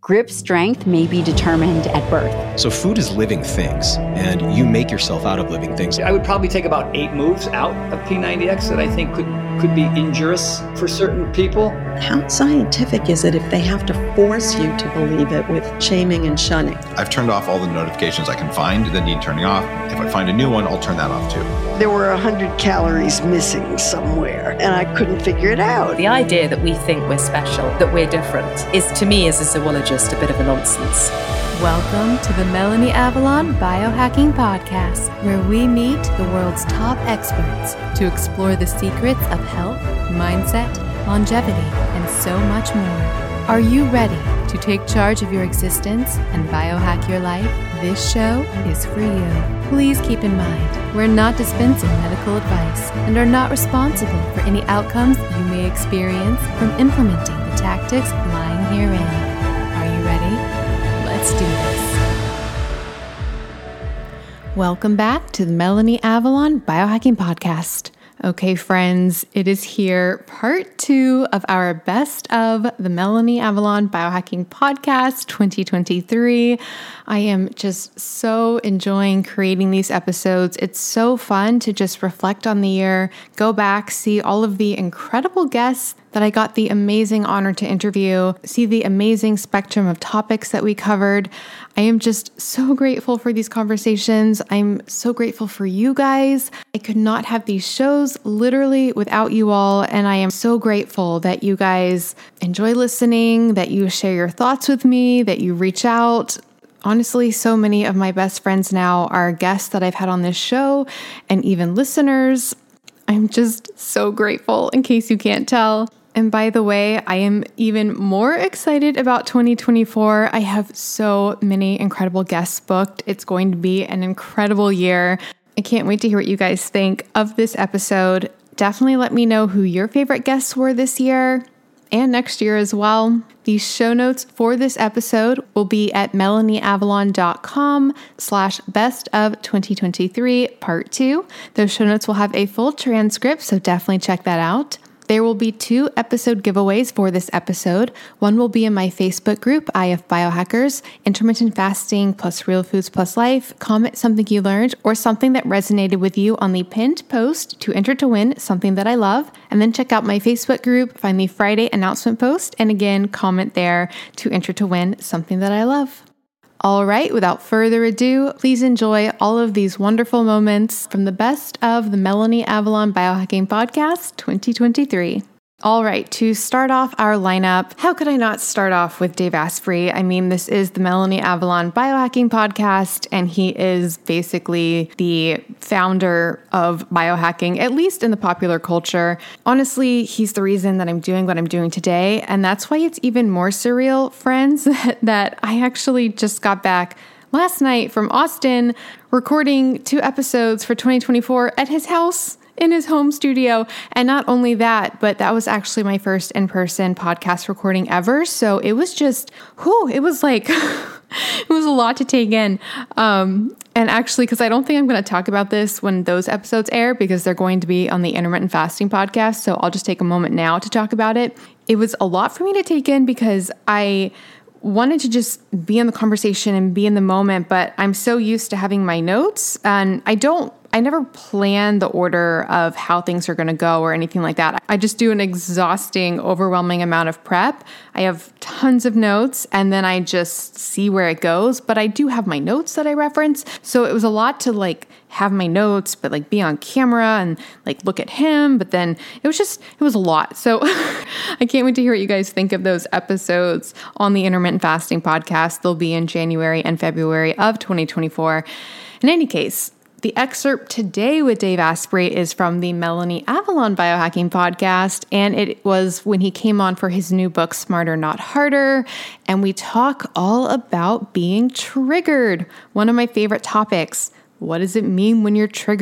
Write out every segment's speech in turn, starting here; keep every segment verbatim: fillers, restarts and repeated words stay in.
Grip strength may be determined at birth. So food is living things, and you make yourself out of living things. I would probably take about eight moves out of P ninety X that I think could, could be injurious for certain people. How scientific is it if they have to force you to believe it with shaming and shunning? I've turned off all the notifications I can find that need turning off. If I find a new one, I'll turn that off too. There were one hundred calories missing somewhere, and I couldn't figure it out. The idea that we think we're special, that we're different, is to me as a zoologist a bit of a nonsense. Welcome to the Melanie Avalon Biohacking Podcast, where we meet the world's top experts to explore the secrets of health, mindset, longevity, and so much more. Are you ready to take charge of your existence and biohack your life? This show is for you. Please keep in mind, we're not dispensing medical advice and are not responsible for any outcomes you may experience from implementing the tactics lying herein. Are you ready? Let's do this. Welcome back to the Melanie Avalon Biohacking Podcast. Okay, friends, it is here, part two of our Best of the Melanie Avalon Biohacking Podcast twenty twenty-three. I am just so enjoying creating these episodes. It's so fun to just reflect on the year, go back, see all of the incredible guests that I got the amazing honor to interview, see the amazing spectrum of topics that we covered. I am just so grateful for these conversations. I'm so grateful for you guys. I could not have these shows literally without you all, and I am so grateful that you guys enjoy listening, that you share your thoughts with me, that you reach out. Honestly, so many of my best friends now are guests that I've had on this show, and even listeners. I'm just so grateful, in case you can't tell. And by the way, I am even more excited about twenty twenty-four. I have so many incredible guests booked. It's going to be an incredible year. I can't wait to hear what you guys think of this episode. Definitely let me know who your favorite guests were this year and next year as well. The show notes for this episode will be at melanieavalon.com slash best of 2023 part two. Those show notes will have a full transcript, so definitely check that out. There will be two episode giveaways for this episode. One will be in my Facebook group, I F Biohackers, Intermittent Fasting plus Real Foods plus Life. Comment something you learned or something that resonated with you on the pinned post to enter to win something that I love. And then check out my Facebook group, find the Friday announcement post, and again, comment there to enter to win something that I love. All right, without further ado, please enjoy all of these wonderful moments from the Best of the Melanie Avalon Biohacking Podcast twenty twenty-three. All right, to start off our lineup, how could I not start off with Dave Asprey? I mean, this is the Melanie Avalon Biohacking Podcast, and he is basically the founder of biohacking, at least in the popular culture. Honestly, he's the reason that I'm doing what I'm doing today, and that's why it's even more surreal, friends, that, that I actually just got back last night from Austin recording two episodes for twenty twenty-four at his house, in his home studio. And not only that, but that was actually my first in-person podcast recording ever. So it was just, whew, it was like, it was a lot to take in. Um, and actually, because I don't think I'm going to talk about this when those episodes air, because they're going to be on the Intermittent Fasting Podcast. So I'll just take a moment now to talk about it. It was a lot for me to take in because I wanted to just be in the conversation and be in the moment, but I'm so used to having my notes, and I don't I never plan the order of how things are going to go or anything like that. I just do an exhausting, overwhelming amount of prep. I have tons of notes, and then I just see where it goes. But I do have my notes that I reference. So it was a lot to like have my notes, but like be on camera and like look at him. But then it was just, it was a lot. So I can't wait to hear what you guys think of those episodes on the Intermittent Fasting Podcast. They'll be in January and February of twenty twenty-four. In any case, the excerpt today with Dave Asprey is from the Melanie Avalon Biohacking Podcast, and it was when he came on for his new book, Smarter Not Harder, and we talk all about being triggered, one of my favorite topics. What does it mean when you're triggered?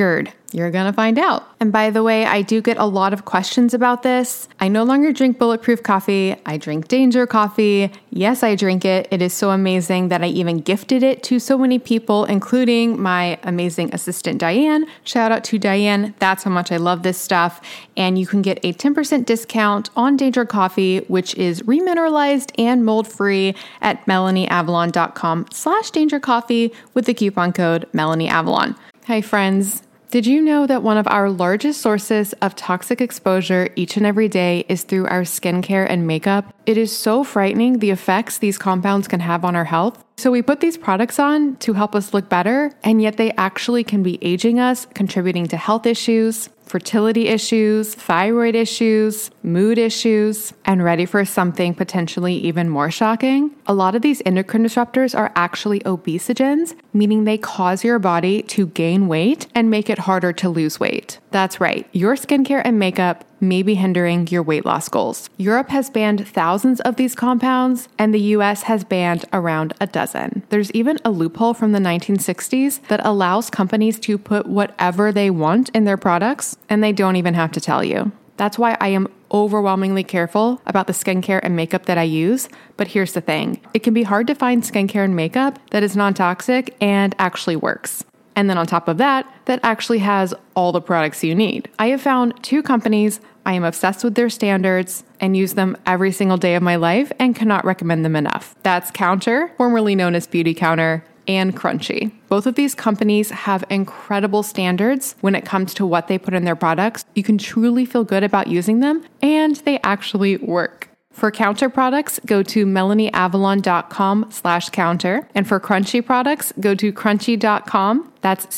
You're going to find out. And by the way, I do get a lot of questions about this. I no longer drink Bulletproof coffee. I drink Danger coffee. Yes, I drink it. It is so amazing that I even gifted it to so many people, including my amazing assistant, Diane. Shout out to Diane. That's how much I love this stuff. And you can get a ten percent discount on Danger coffee, which is remineralized and mold-free at melanieavalon.com slash Danger coffee with the coupon code MelanieAvalon. Hi, friends. Did you know that one of our largest sources of toxic exposure each and every day is through our skincare and makeup? It is so frightening the effects these compounds can have on our health. So we put these products on to help us look better, and yet they actually can be aging us, contributing to health issues, fertility issues, thyroid issues, mood issues, and ready for something potentially even more shocking? A lot of these endocrine disruptors are actually obesogens, meaning they cause your body to gain weight and make it harder to lose weight. That's right, your skincare and makeup may be hindering your weight loss goals. Europe has banned thousands of these compounds, and the U S has banned around a dozen. There's even a loophole from the nineteen sixties that allows companies to put whatever they want in their products, and they don't even have to tell you. That's why I am overwhelmingly careful about the skincare and makeup that I use. But here's the thing, it can be hard to find skincare and makeup that is non-toxic and actually works. And then on top of that, that actually has all the products you need. I have found two companies I am obsessed with their standards and use them every single day of my life and cannot recommend them enough. That's Counter, formerly known as Beauty Counter, and Crunchy. Both of these companies have incredible standards when it comes to what they put in their products. You can truly feel good about using them, and they actually work. For Counter products, go to melanieavalon.com slash counter. And for Crunchy products, go to crunchy dot com. That's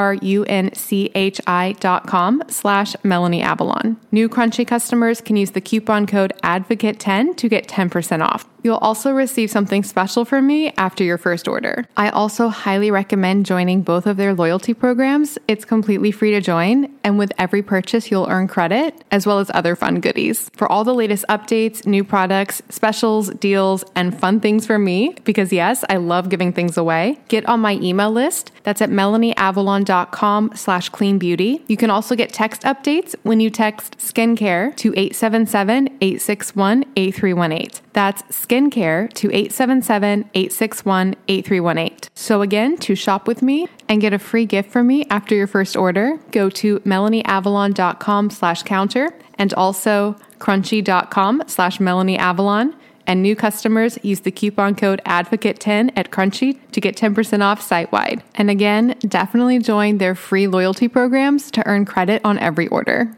C-R-U-N-C-H-I dot com slash melanieavalon. New Crunchy customers can use the coupon code advocate ten to get ten percent off. You'll also receive something special from me after your first order. I also highly recommend joining both of their loyalty programs. It's completely free to join, and with every purchase, you'll earn credit, as well as other fun goodies. For all the latest updates, new products, specials, deals, and fun things from me, because yes, I love giving things away, get on my email list. That's at melanieavalon.com slash clean beauty. You can also get text updates when you text skincare to eight seven seven, eight six one, eight three one eight. That's skincare to eight seven seven, eight six one, eight three one eight. So again, to shop with me and get a free gift from me after your first order, go to melanieavalon.com slash counter and also crunchy.com slash melanieavalon. And new customers use the coupon code advocate ten at Crunchy to get ten percent off site-wide. And again, definitely join their free loyalty programs to earn credit on every order.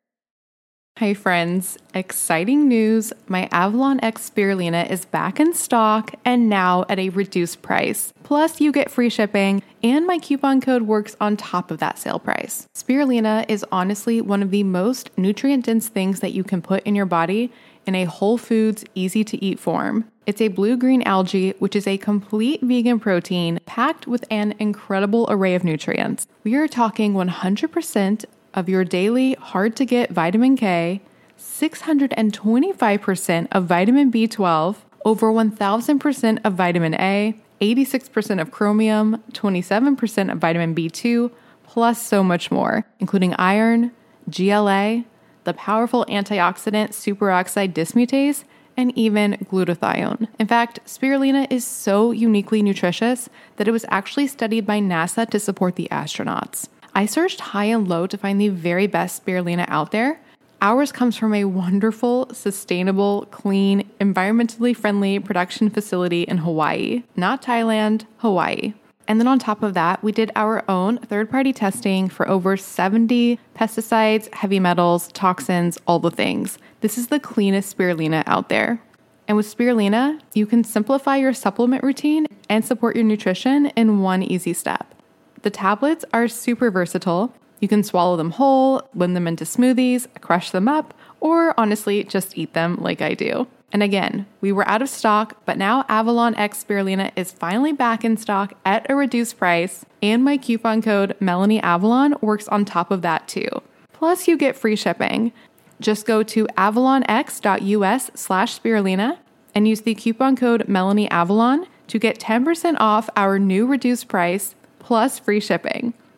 Hi friends, exciting news. My Avalon X Spirulina is back in stock and now at a reduced price. Plus you get free shipping and my coupon code works on top of that sale price. Spirulina is honestly one of the most nutrient-dense things that you can put in your body in a whole foods, easy to eat form. It's a blue-green algae, which is a complete vegan protein packed with an incredible array of nutrients. We are talking one hundred percent of your daily hard-to-get vitamin K, six hundred twenty-five percent of vitamin B twelve, over one thousand percent of vitamin A, eighty-six percent of chromium, twenty-seven percent of vitamin B two, plus so much more, including iron, G L A, the powerful antioxidant superoxide dismutase, and even glutathione. In fact, spirulina is so uniquely nutritious that it was actually studied by NASA to support the astronauts. I searched high and low to find the very best spirulina out there. Ours comes from a wonderful, sustainable, clean, environmentally friendly production facility in Hawaii, not Thailand, Hawaii. And then on top of that, we did our own third-party testing for over seventy pesticides, heavy metals, toxins, all the things. This is the cleanest spirulina out there. And with spirulina, you can simplify your supplement routine and support your nutrition in one easy step. The tablets are super versatile. You can swallow them whole, blend them into smoothies, crush them up, or honestly, just eat them like I do. And again, we were out of stock, but now Avalon X Spirulina is finally back in stock at a reduced price, and my coupon code MelanieAvalon works on top of that too. Plus, you get free shipping. Just go to avalonx.us slash spirulina and use the coupon code MelanieAvalon to get ten percent off our new reduced price plus free shipping.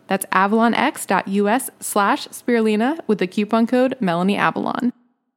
That's avalonx.us slash spirulina with the coupon code MelanieAvalon.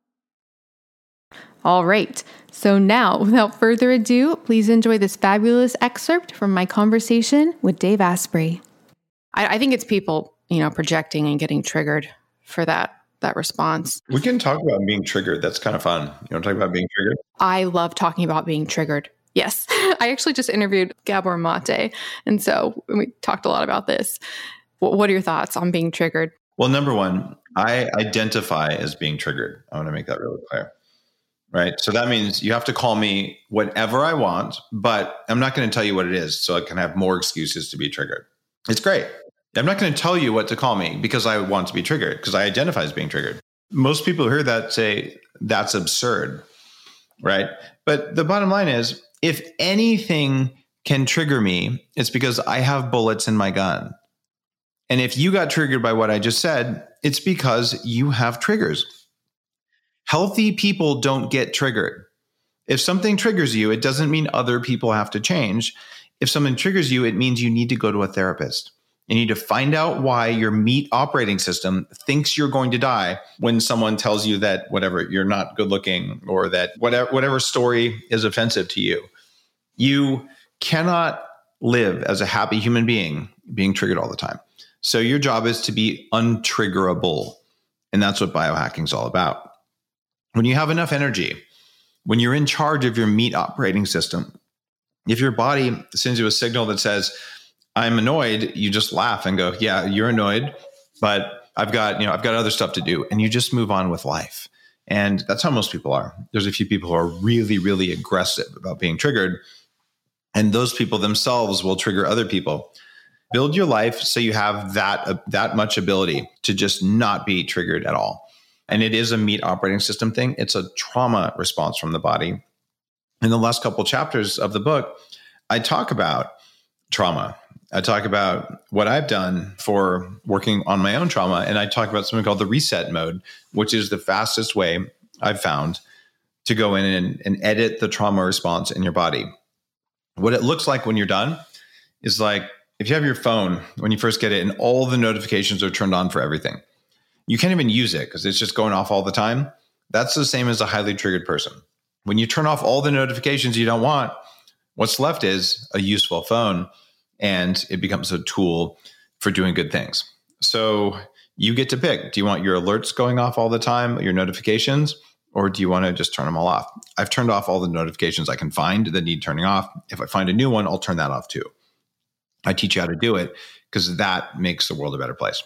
All right. So now, without further ado, please enjoy this fabulous excerpt from my conversation with Dave Asprey. I, I think it's people, you know, projecting and getting triggered for that that response. We can talk about being triggered. That's kind of fun. You want to talk about being triggered? I love talking about being triggered. Yes. I actually just interviewed Gabor Mate. And so we talked a lot about this. What are your thoughts on being triggered? Well, number one, I identify as being triggered. I want to make that really clear. Right. So that means you have to call me whatever I want, but I'm not going to tell you what it is so I can have more excuses to be triggered. It's great. I'm not going to tell you what to call me because I want to be triggered, because I identify as being triggered. Most people who hear that say that's absurd, right? But the bottom line is, if anything can trigger me, it's because I have bullets in my gun. And if you got triggered by what I just said, it's because you have triggers. Healthy people don't get triggered. If something triggers you, it doesn't mean other people have to change. If something triggers you, it means you need to go to a therapist. You need to find out why your meat operating system thinks you're going to die when someone tells you that whatever, you're not good looking, or that whatever, whatever story is offensive to you. You cannot live as a happy human being being triggered all the time. So your job is to be untriggerable. And that's what biohacking is all about. When you have enough energy, when you're in charge of your meat operating system, if your body sends you a signal that says, I'm annoyed, you just laugh and go, yeah, you're annoyed, but I've got, you know, I've got other stuff to do. And you just move on with life. And that's how most people are. There's a few people who are really, really aggressive about being triggered. And those people themselves will trigger other people. Build your life so you have that, uh, that much ability to just not be triggered at all. And it is a meat operating system thing. It's a trauma response from the body. In the last couple chapters of the book, I talk about trauma. I talk about what I've done for working on my own trauma. And I talk about something called the reset mode, which is the fastest way I've found to go in and, and edit the trauma response in your body. What it looks like when you're done is like, if you have your phone, when you first get it and all the notifications are turned on for everything, you can't even use it because it's just going off all the time. That's the same as a highly triggered person. When you turn off all the notifications you don't want, what's left is a useful phone. And it becomes a tool for doing good things. So you get to pick. Do you want your alerts going off all the time, your notifications, or do you want to just turn them all off? I've turned off all the notifications I can find that need turning off. If I find a new one, I'll turn that off too. I teach you how to do it because that makes the world a better place.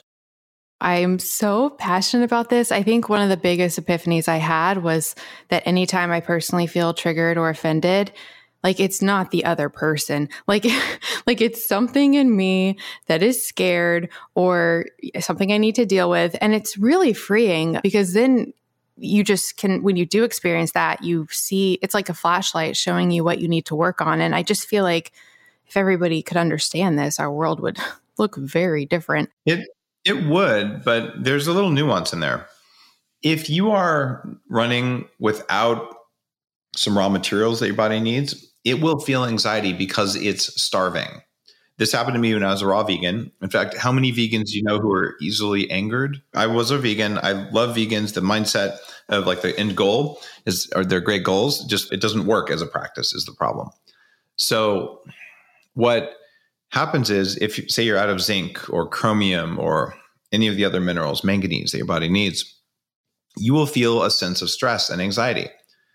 I'm so passionate about this. I think one of the biggest epiphanies I had was that anytime I personally feel triggered or offended, like it's not the other person, like, like it's something in me that is scared or something I need to deal with. And it's really freeing because then you just can, when you do experience that, you see, it's like a flashlight showing you what you need to work on. And I just feel like if everybody could understand this, our world would look very different. It, it would, but there's a little nuance in there. If you are running without some raw materials that your body needs, it will feel anxiety because it's starving. This happened to me when I was a raw vegan. In fact, how many vegans do you know who are easily angered? I was a vegan. I love vegans. The mindset of like the end goal is, or their great goals, just it doesn't work as a practice is the problem. So what happens is if you say you're out of zinc or chromium or any of the other minerals, manganese that your body needs, you will feel a sense of stress and anxiety.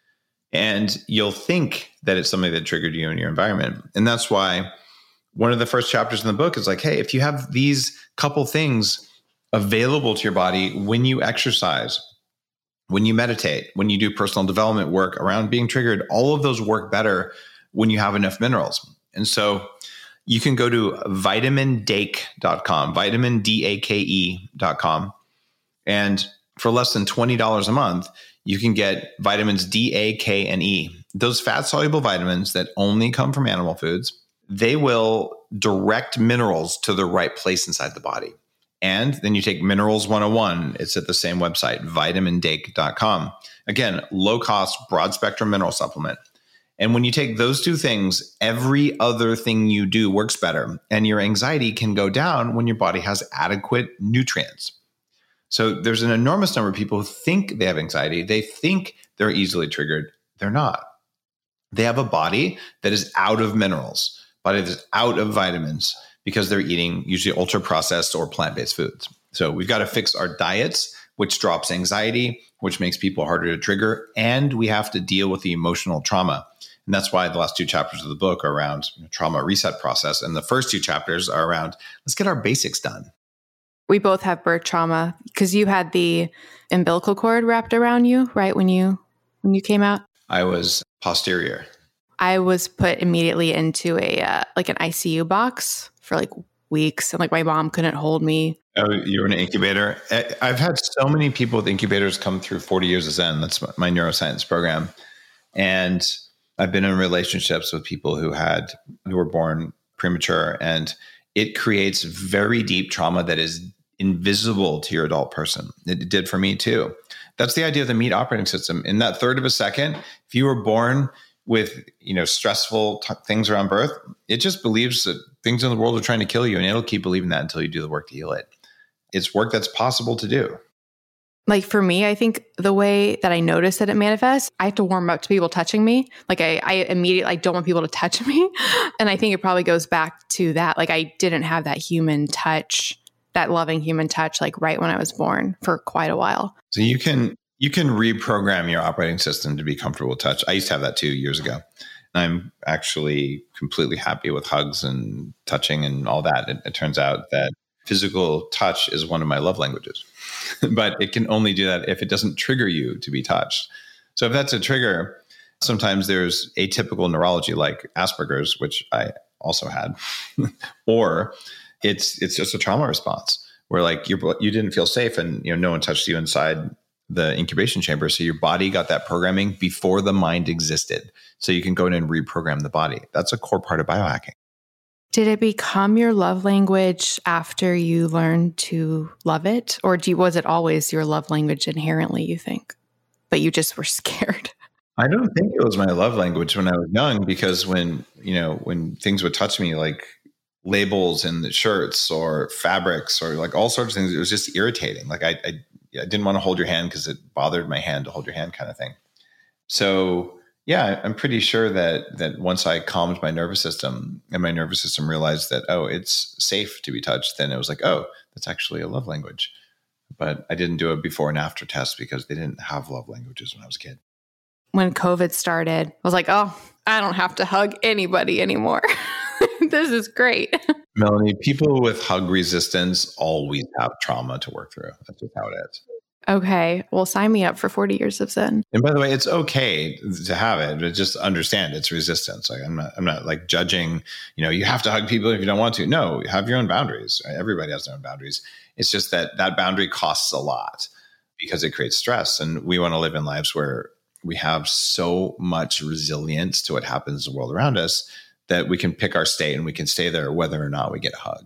And you'll think that it's something that triggered you in your environment. And that's why one of the first chapters in the book is like, hey, if you have these couple things available to your body when you exercise, when you meditate, when you do personal development work around being triggered, all of those work better when you have enough minerals. And so you can go to vitamin dake dot com, vitamin D A K E dot com. And for less than twenty dollars a month, you can get vitamins D, A, K, and E. Those fat-soluble vitamins that only come from animal foods, they will direct minerals to the right place inside the body. And then you take Minerals one oh one. It's at the same website, vitamin dake dot com. Again, low-cost, broad-spectrum mineral supplement. And when you take those two things, every other thing you do works better. And your anxiety can go down when your body has adequate nutrients. So there's an enormous number of people who think they have anxiety. They think they're easily triggered. They're not. They have a body that is out of minerals, body that's out of vitamins because they're eating usually ultra processed or plant-based foods. So we've got to fix our diets, which drops anxiety, which makes people harder to trigger. And we have to deal with the emotional trauma. And that's why the last two chapters of the book are around trauma reset process. And the first two chapters are around, let's get our basics done. We both have birth trauma because you had the umbilical cord wrapped around you, right? When you, when you came out? I was posterior. I was put immediately into a, uh, like an I C U box for like weeks. And like my mom couldn't hold me. Oh, you were in an incubator. I've had so many people with incubators come through forty years of Zen. That's my neuroscience program. And I've been in relationships with people who had, who were born premature, and it creates very deep trauma that is invisible to your adult person. It did for me too. That's the idea of the meat operating system. In that third of a second, if you were born with, you know, stressful t- things around birth, it just believes that things in the world are trying to kill you, and it'll keep believing that until you do the work to heal it. It's work that's possible to do. Like for me, I think the way that I notice that it manifests, I have to warm up to people touching me. Like I, I immediately, I don't want people to touch me. And I think it probably goes back to that. Like I didn't have that human touch, that loving human touch, like right when I was born for quite a while. So you can, you can reprogram your operating system to be comfortable with touch. I used to have that two years ago. I'm actually completely happy with hugs and touching and all that. It, it turns out that physical touch is one of my love languages, but it can only do that if it doesn't trigger you to be touched. So if that's a trigger, sometimes there's atypical neurology like Asperger's, which I also had, or it's it's just a trauma response where like you you didn't feel safe and you know no one touched you inside the incubation chamber, so your body got that programming before the mind existed. So you can go in and reprogram the body. That's a core part of biohacking. Did it become your love language after you learned to love it? Or do you, was it always your love language inherently, you think? But you just were scared? I don't think it was my love language when I was young, because when, you know, when things would touch me, like labels in the shirts or fabrics or like all sorts of things, it was just irritating. Like I, I, I didn't want to hold your hand because it bothered my hand to hold your hand kind of thing. So yeah, I'm pretty sure that that once I calmed my nervous system and my nervous system realized that, oh, it's safe to be touched, then it was like, oh, that's actually a love language. But I didn't do a before and after test because they didn't have love languages when I was a kid. When COVID started, I was like, oh, I don't have to hug anybody anymore. This is great. Melanie, people with hug resistance always have trauma to work through. That's just how it is. Okay. Well, sign me up for forty years of Zen. And by the way, it's okay to have it, but just understand it's resistance. Like I'm not, I'm not like judging, you know, you have to hug people if you don't want to. No, have your own boundaries. Right? Everybody has their own boundaries. It's just that that boundary costs a lot because it creates stress. And we want to live in lives where we have so much resilience to what happens in the world around us that we can pick our state and we can stay there whether or not we get a hug.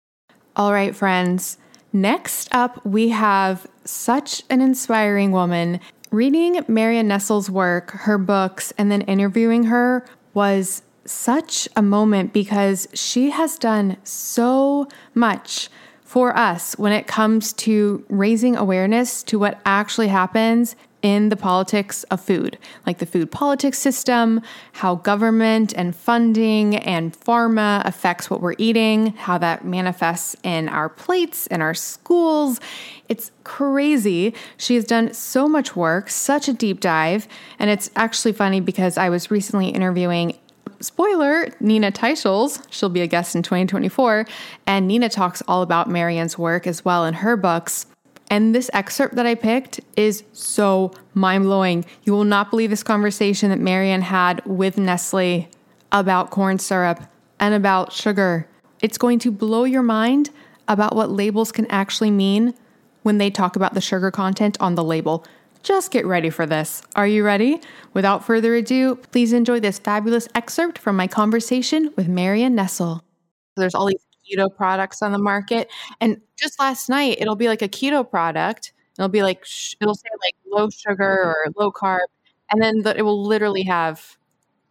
All right, friends. Next up, we have such an inspiring woman. Reading Marion Nessel's work, her books, and then interviewing her was such a moment because she has done so much for us when it comes to raising awareness to what actually happens in the politics of food, like the food politics system, how government and funding and pharma affects what we're eating, how that manifests in our plates, in our schools. It's crazy. She has done so much work, such a deep dive. And it's actually funny because I was recently interviewing, spoiler, Nina Teicholz. She'll be a guest in twenty twenty-four. And Nina talks all about Marion's work as well in her books. And this excerpt that I picked is so mind-blowing. You will not believe this conversation that Marion had with Nestle about corn syrup and about sugar. It's going to blow your mind about what labels can actually mean when they talk about the sugar content on the label. Just get ready for this. Are you ready? Without further ado, please enjoy this fabulous excerpt from my conversation with Marion Nessel. There's all these keto products on the market. And just last night, it'll be like a keto product. It'll be like, sh- it'll say like low sugar or low carb. And then the, it will literally have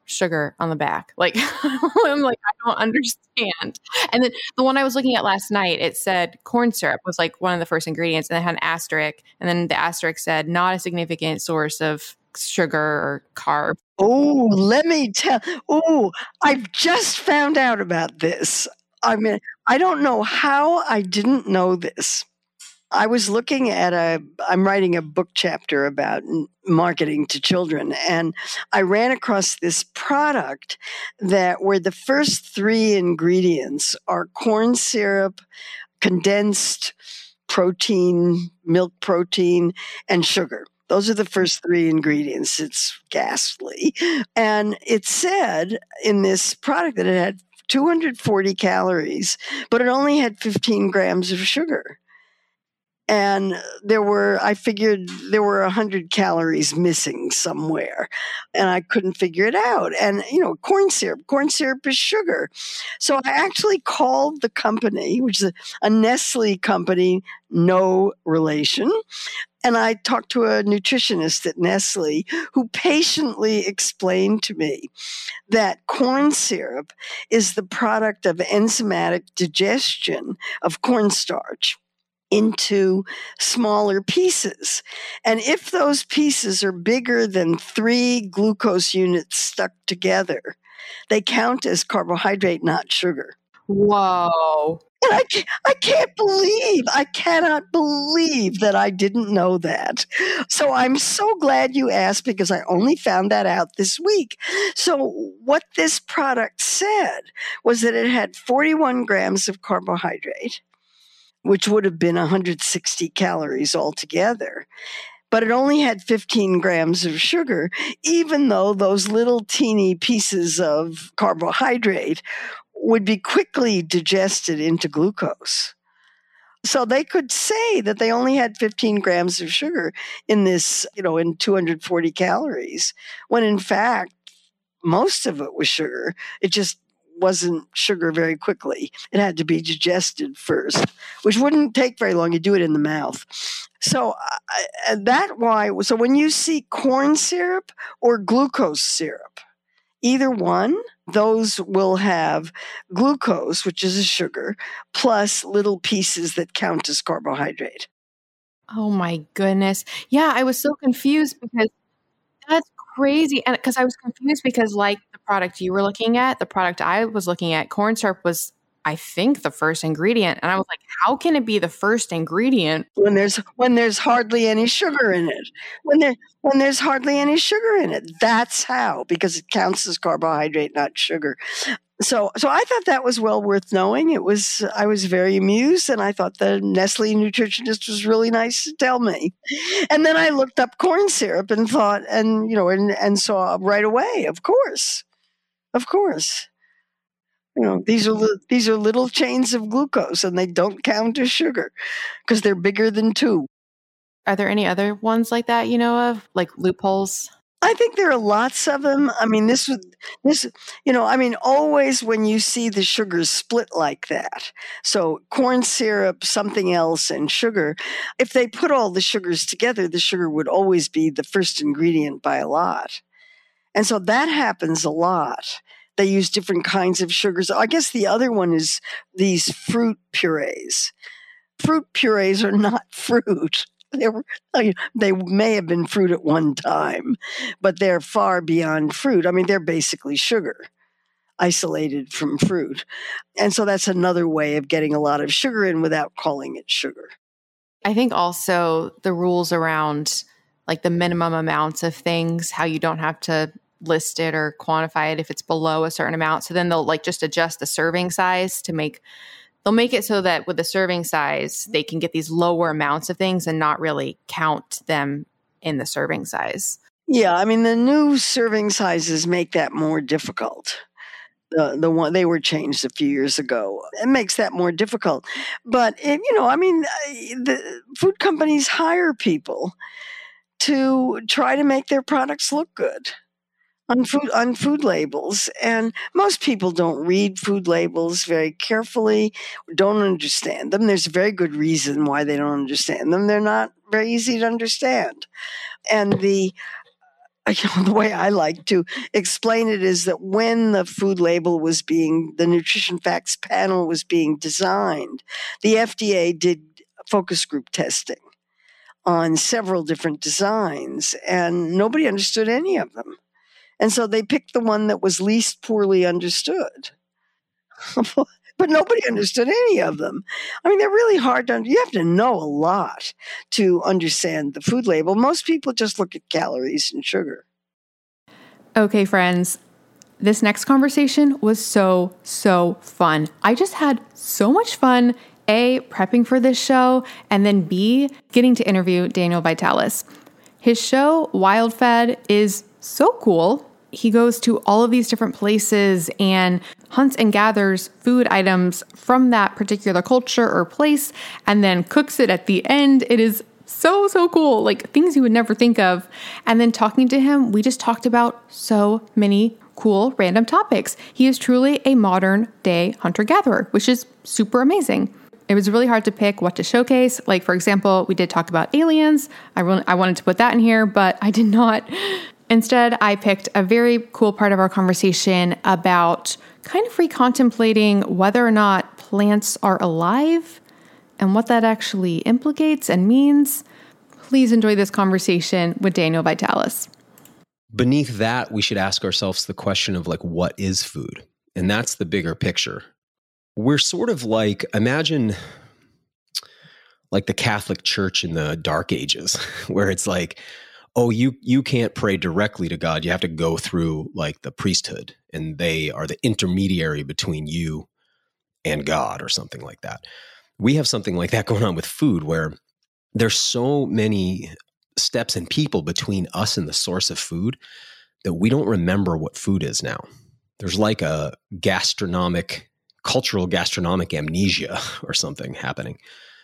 sugar on the back. Like, I'm like, I don't understand. And then the one I was looking at last night, it said corn syrup was like one of the first ingredients, and it had an asterisk. And then the asterisk said not a significant source of sugar or carb. Oh, let me tell. Oh, I've just found out about this. I mean, I don't know how I didn't know this. I was looking at a, I'm writing a book chapter about marketing to children, and I ran across this product that where the first three ingredients are corn syrup, condensed protein, milk protein, and sugar. Those are the first three ingredients. It's ghastly. And it said in this product that it had two hundred forty calories, but it only had fifteen grams of sugar. And there were, I figured there were one hundred calories missing somewhere, and I couldn't figure it out. And, you know, corn syrup, corn syrup is sugar. So I actually called the company, which is a, a Nestle company, no relation. And I talked to a nutritionist at Nestle who patiently explained to me that corn syrup is the product of enzymatic digestion of cornstarch into smaller pieces. And if those pieces are bigger than three glucose units stuck together, they count as carbohydrate, not sugar. Whoa. And I can't, I can't believe, I cannot believe that I didn't know that. So I'm so glad you asked, because I only found that out this week. So what this product said was that it had forty-one grams of carbohydrate, which would have been one hundred sixty calories altogether. But it only had fifteen grams of sugar, even though those little teeny pieces of carbohydrate would be quickly digested into glucose. So they could say that they only had fifteen grams of sugar in this, you know, in two hundred forty calories, when in fact, most of it was sugar. It just wasn't sugar very quickly. It had to be digested first, which wouldn't take very long. You do it in the mouth. So uh, that why, so when you see corn syrup or glucose syrup, either one, those will have glucose, which is a sugar, plus little pieces that count as carbohydrate. Oh my goodness. Yeah, I was so confused because that's crazy. And because I was confused because like the product you were looking at, the product I was looking at, corn syrup was, I think, the first ingredient. And I was like, how can it be the first ingredient when there's when there's hardly any sugar in it? When there when there's hardly any sugar in it. That's how, because it counts as carbohydrate, not sugar. So so I thought that was well worth knowing. It was I was very amused, and I thought the Nestle nutritionist was really nice to tell me. And then I looked up corn syrup and thought, and you know, and, and saw right away, of course. Of course. You know, these are li- these are little chains of glucose, and they don't count as sugar because they're bigger than two. Are there any other ones like that you know of, like loopholes? I think there are lots of them. I mean, this was this. You know, I mean, always when you see the sugars split like that, so corn syrup, something else, and sugar. If they put all the sugars together, the sugar would always be the first ingredient by a lot, and so that happens a lot. They use different kinds of sugars. I guess the other one is these fruit purees. Fruit purees are not fruit. They, were, they may have been fruit at one time, but they're far beyond fruit. I mean, they're basically sugar, isolated from fruit. And so that's another way of getting a lot of sugar in without calling it sugar. I think also the rules around like the minimum amounts of things, how you don't have to list it or quantify it if it's below a certain amount. So then they'll like just adjust the serving size to make, they'll make it so that with the serving size, they can get these lower amounts of things and not really count them in the serving size. Yeah, I mean, the new serving sizes make that more difficult. The the one they were changed a few years ago. It makes that more difficult. But, it, you know, I mean, the food companies hire people to try to make their products look good on food on food labels, and most people don't read food labels very carefully, don't understand them. There's a very good reason why they don't understand them. They're not very easy to understand. And the you know, the way I like to explain it is that when the food label was being, the Nutrition Facts panel was being designed, the F D A did focus group testing on several different designs, and nobody understood any of them. And so they picked the one that was least poorly understood. But nobody understood any of them. I mean, they're really hard to, you have to know a lot to understand the food label. Most people just look at calories and sugar. Okay, friends, this next conversation was so, so fun. I just had so much fun, A, prepping for this show, and then B, getting to interview Daniel Vitalis. His show, Wild Fed, is so cool. He goes to all of these different places and hunts and gathers food items from that particular culture or place and then cooks it at the end. It is so, so cool. Like things you would never think of. And then talking to him, we just talked about so many cool random topics. He is truly a modern day hunter-gatherer, which is super amazing. It was really hard to pick what to showcase. Like, for example, we did talk about aliens. I, re- I wanted to put that in here, but I did not. Instead, I picked a very cool part of our conversation about kind of recontemplating whether or not plants are alive and what that actually implicates and means. Please enjoy this conversation with Daniel Vitalis. Beneath that, we should ask ourselves the question of like, what is food? And that's the bigger picture. We're sort of like, imagine like the Catholic Church in the Dark Ages, where it's like, oh, you you can't pray directly to God. You have to go through like the priesthood, and they are the intermediary between you and God or something like that. We have something like that going on with food, where there's so many steps and people between us and the source of food that we don't remember what food is now. There's like a gastronomic, cultural gastronomic amnesia or something happening.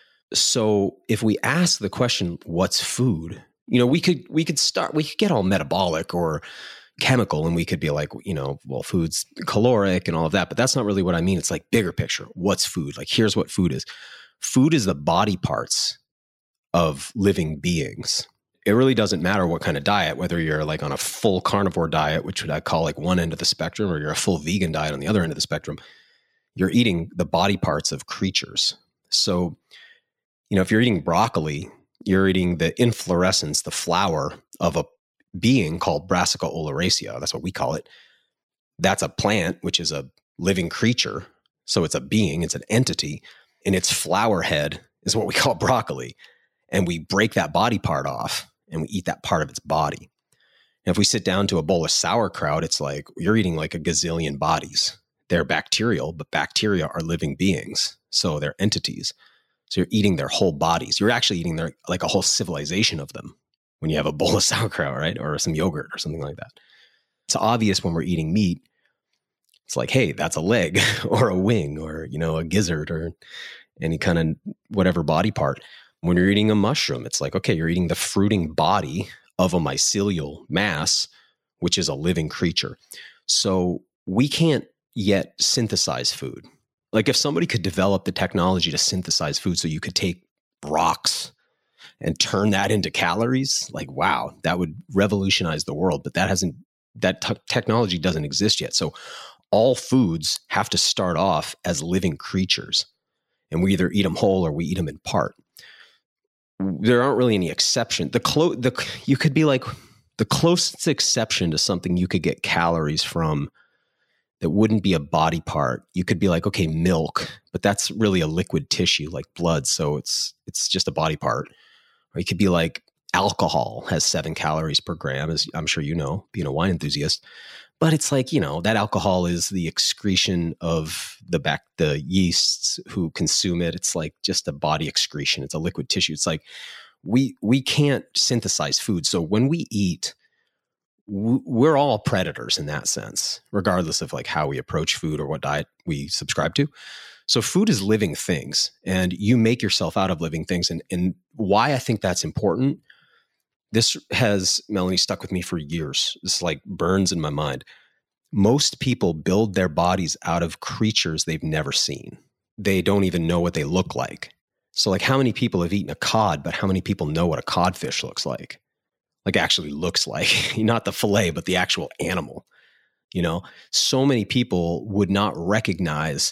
So if we ask the question, what's food? You know, we could we could start, we could get all metabolic or chemical, and we could be like, you know, well, food's caloric and all of that, but that's not really what I mean. It's like bigger picture. What's food? Like, here's what food is. Food is the body parts of living beings. It really doesn't matter what kind of diet, whether you're like on a full carnivore diet, which would I call like one end of the spectrum, or you're a full vegan diet on the other end of the spectrum. You're eating the body parts of creatures. So, you know, if you're eating broccoli, you're eating the inflorescence, the flower of a being called Brassica oleracea. That's what we call it. That's a plant, which is a living creature. So it's a being, it's an entity, and its flower head is what we call broccoli. And we break that body part off and we eat that part of its body. And if we sit down to a bowl of sauerkraut, it's like you're eating like a gazillion bodies. They're bacterial, but bacteria are living beings. So they're entities. So you're eating their whole bodies. You're actually eating their like a whole civilization of them when you have a bowl of sauerkraut, right? Or some yogurt or something like that. It's obvious when we're eating meat. It's like, hey, that's a leg or a wing or, you know, a gizzard or any kind of whatever body part. When you're eating a mushroom, it's like, okay, you're eating the fruiting body of a mycelial mass, which is a living creature. So we can't yet synthesize food. Like if somebody could develop the technology to synthesize food so you could take rocks and turn that into calories, like, wow, that would revolutionize the world. But that hasn't, that t- technology doesn't exist yet. So all foods have to start off as living creatures, and we either eat them whole or we eat them in part. There aren't really any exceptions. The clo- the you could be like the closest exception to something you could get calories from that wouldn't be a body part. You could be like, okay, milk, but that's really a liquid tissue like blood, so it's it's just a body part. Or you could be like alcohol has seven calories per gram, as I'm sure you know, being a wine enthusiast. But it's like, you know, that alcohol is the excretion of the back, the yeasts who consume it. It's like just a body excretion. It's a liquid tissue. It's like we we can't synthesize food. So when we eat, w- we're all predators in that sense, regardless of like how we approach food or what diet we subscribe to. So food is living things, and you make yourself out of living things. And, and why I think that's important, this has, Melanie, stuck with me for years. This like burns in my mind. Most people build their bodies out of creatures they've never seen. They don't even know what they look like. So like how many people have eaten a cod, but how many people know what a codfish looks like? like actually looks like, not the fillet, but the actual animal. You know, so many people would not recognize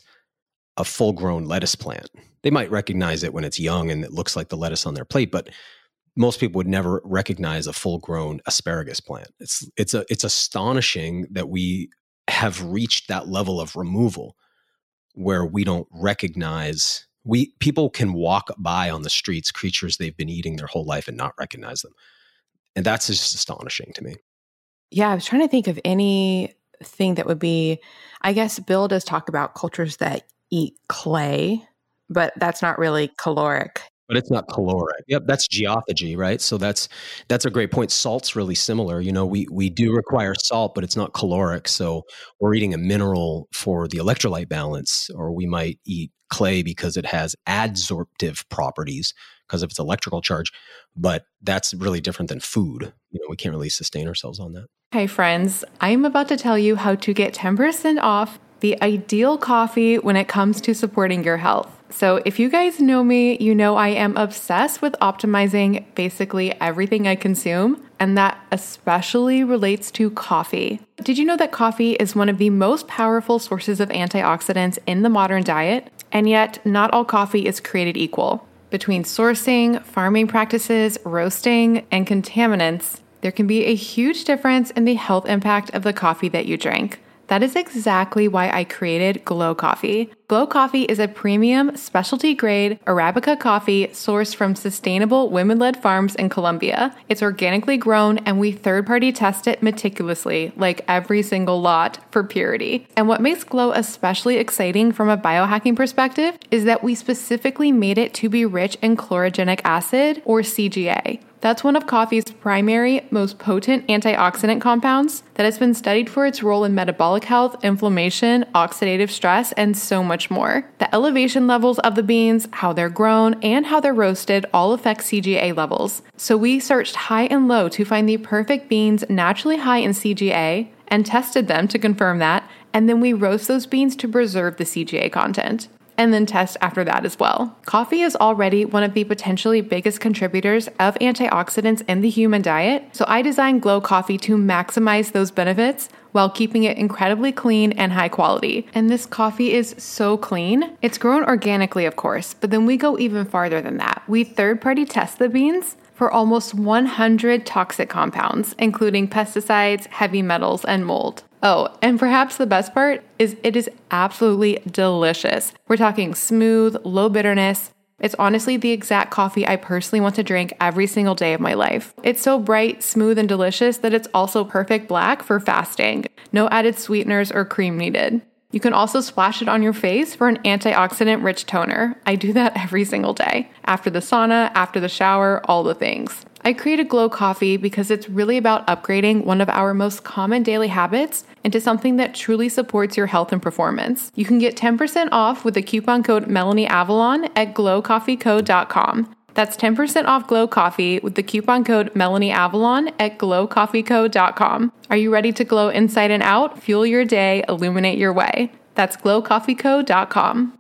a full-grown lettuce plant. They might recognize it when it's young and it looks like the lettuce on their plate, but most people would never recognize a full-grown asparagus plant. It's it's a it's astonishing that we have reached that level of removal where we don't recognize. We people can walk by on the streets creatures they've been eating their whole life and not recognize them, and that's just astonishing to me. Yeah, I was trying to think of anything that would be. I guess Bill does talk about cultures that eat clay, but that's not really caloric. But it's not caloric. Yep, that's geophagy, right? So that's that's a great point. Salt's really similar. You know, we we do require salt, but it's not caloric. So we're eating a mineral for the electrolyte balance, or we might eat clay because it has adsorptive properties because of its electrical charge. But that's really different than food. You know, we can't really sustain ourselves on that. Hi, friends. I'm about to tell you how to get ten percent off the ideal coffee when it comes to supporting your health. So if you guys know me, you know I am obsessed with optimizing basically everything I consume, and that especially relates to coffee. Did you know that coffee is one of the most powerful sources of antioxidants in the modern diet? And yet, not all coffee is created equal. Between sourcing, farming practices, roasting, and contaminants, there can be a huge difference in the health impact of the coffee that you drink. That is exactly why I created Glow Coffee. Glow Coffee is a premium, specialty-grade Arabica coffee sourced from sustainable women-led farms in Colombia. It's organically grown, and we third-party test it meticulously, like every single lot, for purity. And what makes Glow especially exciting from a biohacking perspective is that we specifically made it to be rich in chlorogenic acid, or C G A. That's one of coffee's primary, most potent antioxidant compounds that has been studied for its role in metabolic health, inflammation, oxidative stress, and so much more. The elevation levels of the beans, how they're grown, and how they're roasted all affect C G A levels. So we searched high and low to find the perfect beans naturally high in C G A and tested them to confirm that, and then we roast those beans to preserve the C G A content. And then test after that as well. Coffee is already one of the potentially biggest contributors of antioxidants in the human diet, so I designed Glow Coffee to maximize those benefits while keeping it incredibly clean and high quality. And this coffee is so clean. It's grown organically, of course, but then we go even farther than that. We third-party test the beans for almost one hundred toxic compounds, including pesticides, heavy metals, and mold. Oh, and perhaps the best part is it is absolutely delicious. We're talking smooth, low bitterness. It's honestly the exact coffee I personally want to drink every single day of my life. It's so bright, smooth, and delicious that it's also perfect black for fasting. No added sweeteners or cream needed. You can also splash it on your face for an antioxidant-rich toner. I do that every single day. After the sauna, after the shower, all the things. I created Glow Coffee because it's really about upgrading one of our most common daily habits into something that truly supports your health and performance. You can get ten percent off with the coupon code MelanieAvalon at glow coffee co dot com. That's ten percent off Glow Coffee with the coupon code MelanieAvalon at glow coffee co dot com. Are you ready to glow inside and out? Fuel your day, illuminate your way. That's glow coffee co dot com.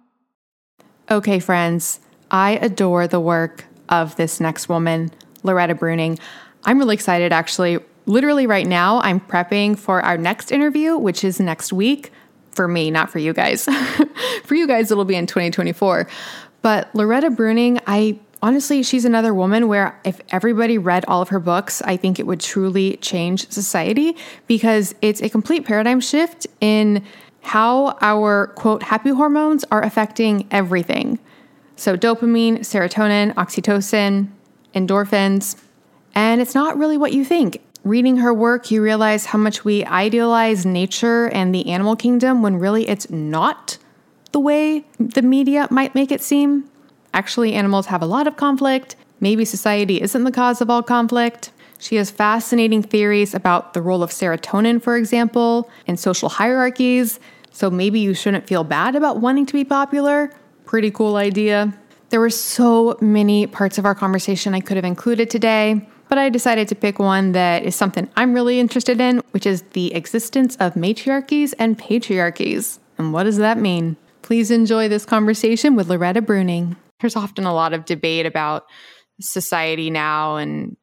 Okay, friends, I adore the work of this next woman, Loretta Breuning. I'm really excited, actually. Literally right now, I'm prepping for our next interview, which is next week. For me, not for you guys. For you guys, it'll be in twenty twenty-four. But Loretta Breuning, I honestly, she's another woman where if everybody read all of her books, I think it would truly change society because it's a complete paradigm shift in how our, quote, happy hormones are affecting everything. So dopamine, serotonin, oxytocin, endorphins, and it's not really what you think. Reading her work, you realize how much we idealize nature and the animal kingdom when really it's not the way the media might make it seem. Actually, animals have a lot of conflict. Maybe society isn't the cause of all conflict. She has fascinating theories about the role of serotonin, for example, in social hierarchies. So maybe you shouldn't feel bad about wanting to be popular. Pretty cool idea. There were so many parts of our conversation I could have included today, but I decided to pick one that is something I'm really interested in, which is the existence of matriarchies and patriarchies. And what does that mean? Please enjoy this conversation with Loretta Breuning. There's often a lot of debate about society now and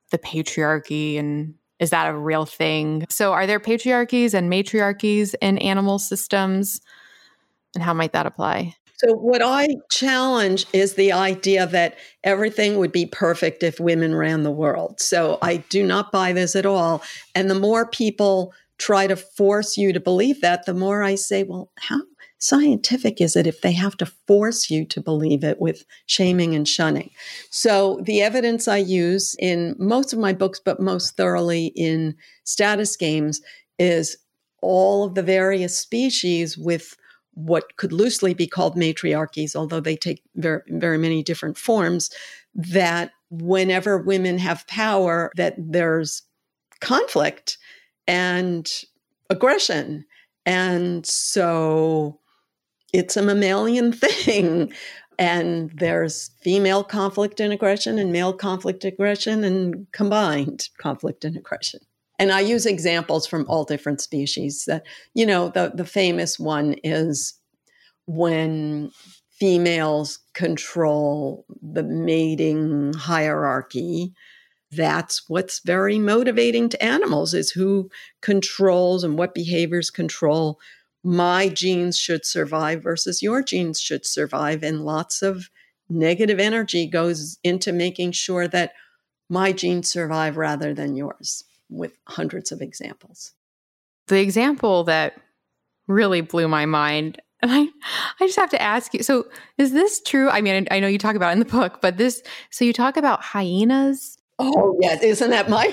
the patriarchy, and is that a real thing? So are there patriarchies and matriarchies in animal systems, and how might that apply? So what I challenge is the idea that everything would be perfect if women ran the world. So I do not buy this at all. And the more people try to force you to believe that, the more I say, well, how scientific is it if they have to force you to believe it with shaming and shunning? So the evidence I use in most of my books, but most thoroughly in Status Games, is all of the various species with what could loosely be called matriarchies, although they take very, very many different forms, that whenever women have power, that there's conflict and aggression. And so it's a mammalian thing. And there's female conflict and aggression and male conflict aggression and combined conflict and aggression. And I use examples from all different species. That, you know, the, the famous one is when females control the mating hierarchy. That's what's very motivating to animals, is who controls and what behaviors control. My genes should survive versus your genes should survive. And lots of negative energy goes into making sure that my genes survive rather than yours, with hundreds of examples. The example that really blew my mind, and I, I just have to ask you, so is this true? I mean, I know you talk about it in the book, but this, so you talk about hyenas? Oh, yes. Isn't that my...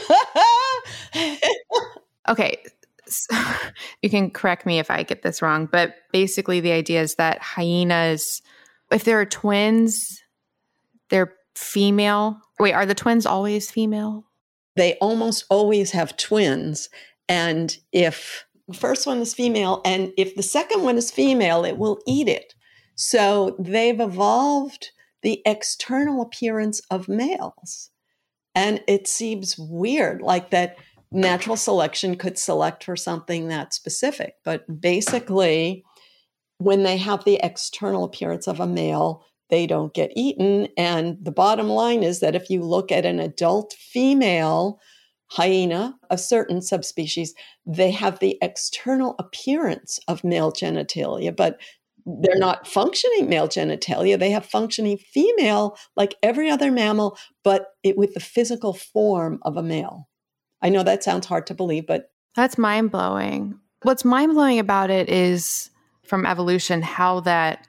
Okay. So, you can correct me if I get this wrong, but basically the idea is that hyenas, if there are twins, they're female. Wait, are the twins always female? They almost always have twins. And if the first one is female, and if the second one is female, it will eat it. So they've evolved the external appearance of males. And it seems weird, like that natural selection could select for something that specific. But basically, when they have the external appearance of a male, they don't get eaten. And the bottom line is that if you look at an adult female hyena, a certain subspecies, they have the external appearance of male genitalia, but they're not functioning male genitalia. They have functioning female, like every other mammal, but it with the physical form of a male. I know that sounds hard to believe, but... That's mind-blowing. What's mind-blowing about it is, from evolution, how that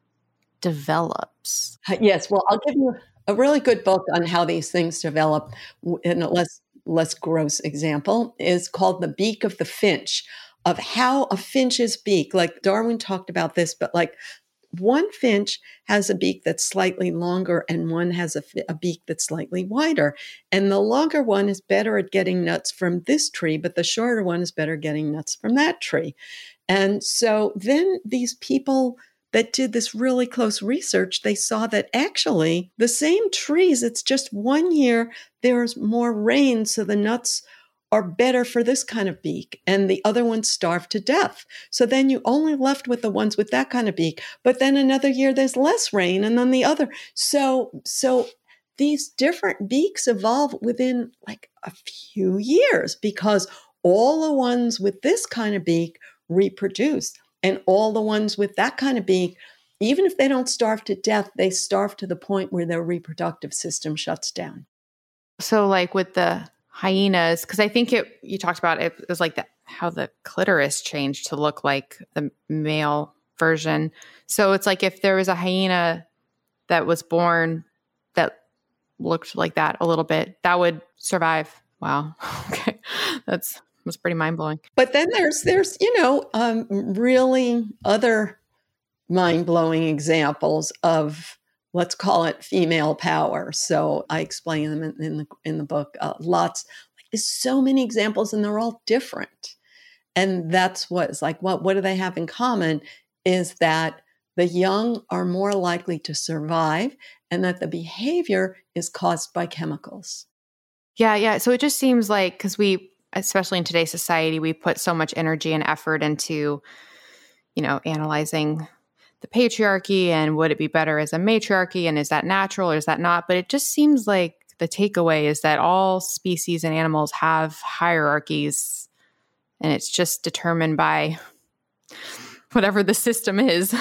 develops. Yes, well, I'll give you a really good book on how these things develop. In a less, less gross example is called The Beak of the Finch, of how a finch's beak, like Darwin talked about this, but like one finch has a beak that's slightly longer and one has a, a beak that's slightly wider. And the longer one is better at getting nuts from this tree, but the shorter one is better getting nuts from that tree. And so then these people that did this really close research, they saw that actually the same trees, it's just one year, there's more rain, so the nuts are better for this kind of beak, and the other ones starved to death. So then you only left with the ones with that kind of beak, but then another year there's less rain, and then the other. So, so these different beaks evolve within like a few years because all the ones with this kind of beak reproduce. And all the ones with that kind of beak, even if they don't starve to death, they starve to the point where their reproductive system shuts down. So like with the hyenas, because I think it, you talked about it, it was like the, how the clitoris changed to look like the male version. So it's like if there was a hyena that was born that looked like that a little bit, that would survive. Wow. Okay. That's... It was pretty mind-blowing. But then there's, there's you know, um, really other mind-blowing examples of, let's call it female power. So I explain them in, in the in the book. Uh, lots, like there's so many examples, and they're all different. And that's what it's like. What what do they have in common? Is that the young are more likely to survive, and that the behavior is caused by chemicals. Yeah, yeah. So it just seems like, because we, especially in today's society, we put so much energy and effort into, you know, analyzing the patriarchy and would it be better as a matriarchy and is that natural or is that not? But it just seems like the takeaway is that all species and animals have hierarchies, and it's just determined by whatever the system is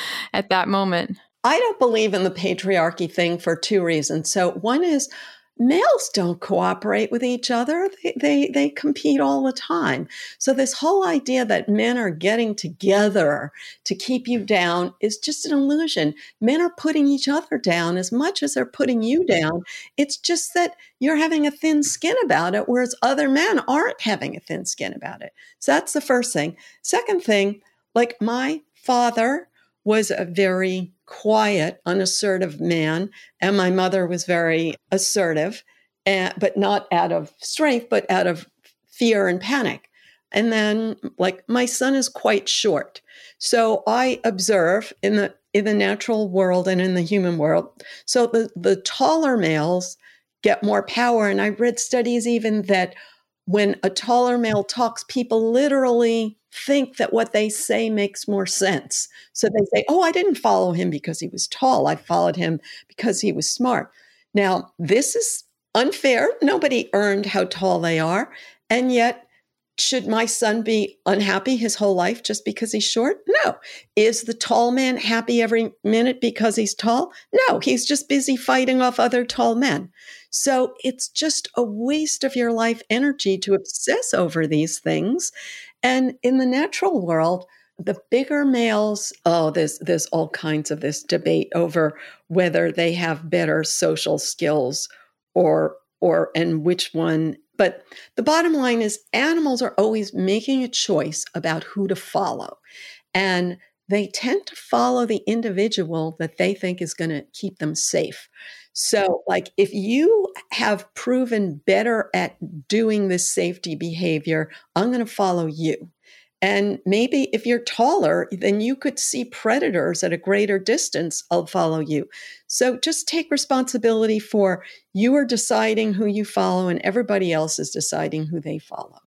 at that moment. I don't believe in the patriarchy thing for two reasons. So one is males don't cooperate with each other. They, they, they compete all the time. So this whole idea that men are getting together to keep you down is just an illusion. Men are putting each other down as much as they're putting you down. It's just that you're having a thin skin about it, whereas other men aren't having a thin skin about it. So that's the first thing. Second thing, like my father was a very quiet, unassertive man, and my mother was very assertive, and, but not out of strength, but out of fear and panic. And then, like, my son is quite short. So I observe in the in the natural world and in the human world. So the, the taller males get more power. And I read studies even that when a taller male talks, people literally think that what they say makes more sense. So they say, oh, I didn't follow him because he was tall. I followed him because he was smart. Now, this is unfair. Nobody earned how tall they are. And yet, should my son be unhappy his whole life just because he's short? No. Is the tall man happy every minute because he's tall? No, he's just busy fighting off other tall men. So it's just a waste of your life energy to obsess over these things. And in the natural world, the bigger males, oh, there's there's all kinds of this debate over whether they have better social skills or or and which one. But the bottom line is animals are always making a choice about who to follow. And they tend to follow the individual that they think is going to keep them safe. So, like, if you have proven better at doing this safety behavior, I'm going to follow you. And maybe if you're taller, then you could see predators at a greater distance. I'll follow you. So just take responsibility for you are deciding who you follow and everybody else is deciding who they follow.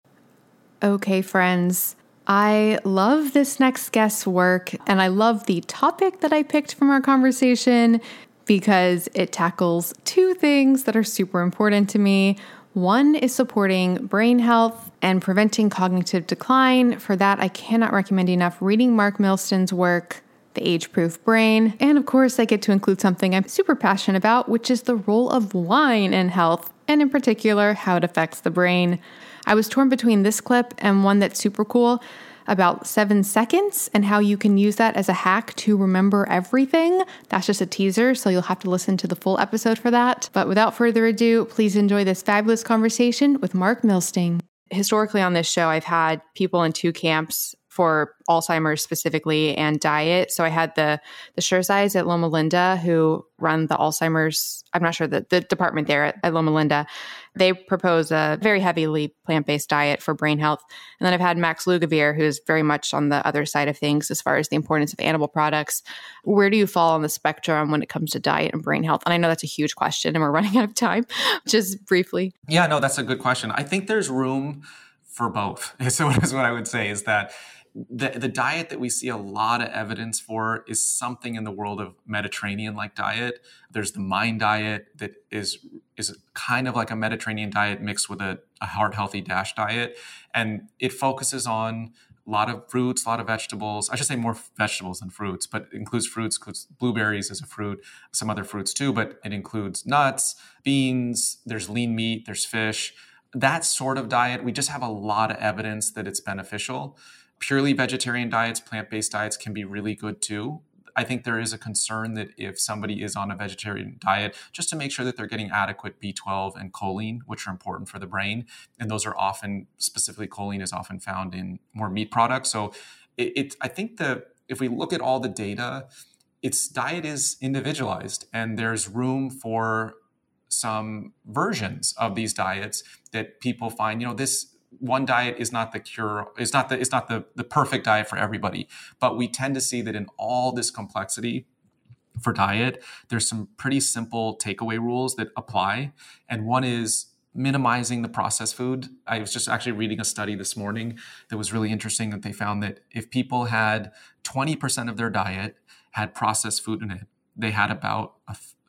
Okay, friends. I love this next guest's work, and I love the topic that I picked from our conversation because it tackles two things that are super important to me. One is supporting brain health and preventing cognitive decline. For that, I cannot recommend enough reading Mark Milston's work, The Age-Proof Brain. And of course, I get to include something I'm super passionate about, which is the role of wine in health, and in particular, how it affects the brain. I was torn between this clip and one that's super cool about seven seconds and how you can use that as a hack to remember everything. That's just a teaser, so you'll have to listen to the full episode for that. But without further ado, please enjoy this fabulous conversation with Mark Milston. Historically on this show, I've had people in two camps for Alzheimer's specifically and diet. So I had the the Shurzais at Loma Linda who run the Alzheimer's, I'm not sure, the, the department there at, at Loma Linda. They propose a very heavily plant-based diet for brain health. And then I've had Max Lugavere, who's very much on the other side of things as far as the importance of animal products. Where do you fall on the spectrum when it comes to diet and brain health? And I know that's a huge question and we're running out of time, just briefly. Yeah, no, that's a good question. I think there's room for both. So is what I would say is that The, the diet that we see a lot of evidence for is something in the world of Mediterranean-like diet. There's the Mind diet that is is kind of like a Mediterranean diet mixed with a, a heart-healthy DASH diet. And it focuses on a lot of fruits, a lot of vegetables. I should say more vegetables than fruits, but it includes fruits, includes blueberries as a fruit, some other fruits too, but it includes nuts, beans, there's lean meat, there's fish. That sort of diet, we just have a lot of evidence that it's beneficial. Purely vegetarian diets, plant-based diets can be really good too. I think there is a concern that if somebody is on a vegetarian diet, just to make sure that they're getting adequate B twelve and choline, which are important for the brain. And those are often, specifically choline is often found in more meat products. So it, it I think that if we look at all the data, its diet is individualized and there's room for some versions of these diets that people find, you know, this one diet is not the cure, is not the, it's not the, the perfect diet for everybody. But we tend to see that in all this complexity for diet, there's some pretty simple takeaway rules that apply. And one is minimizing the processed food. I was just actually reading a study this morning that was really interesting that they found that if people had twenty percent of their diet had processed food in it, they had about a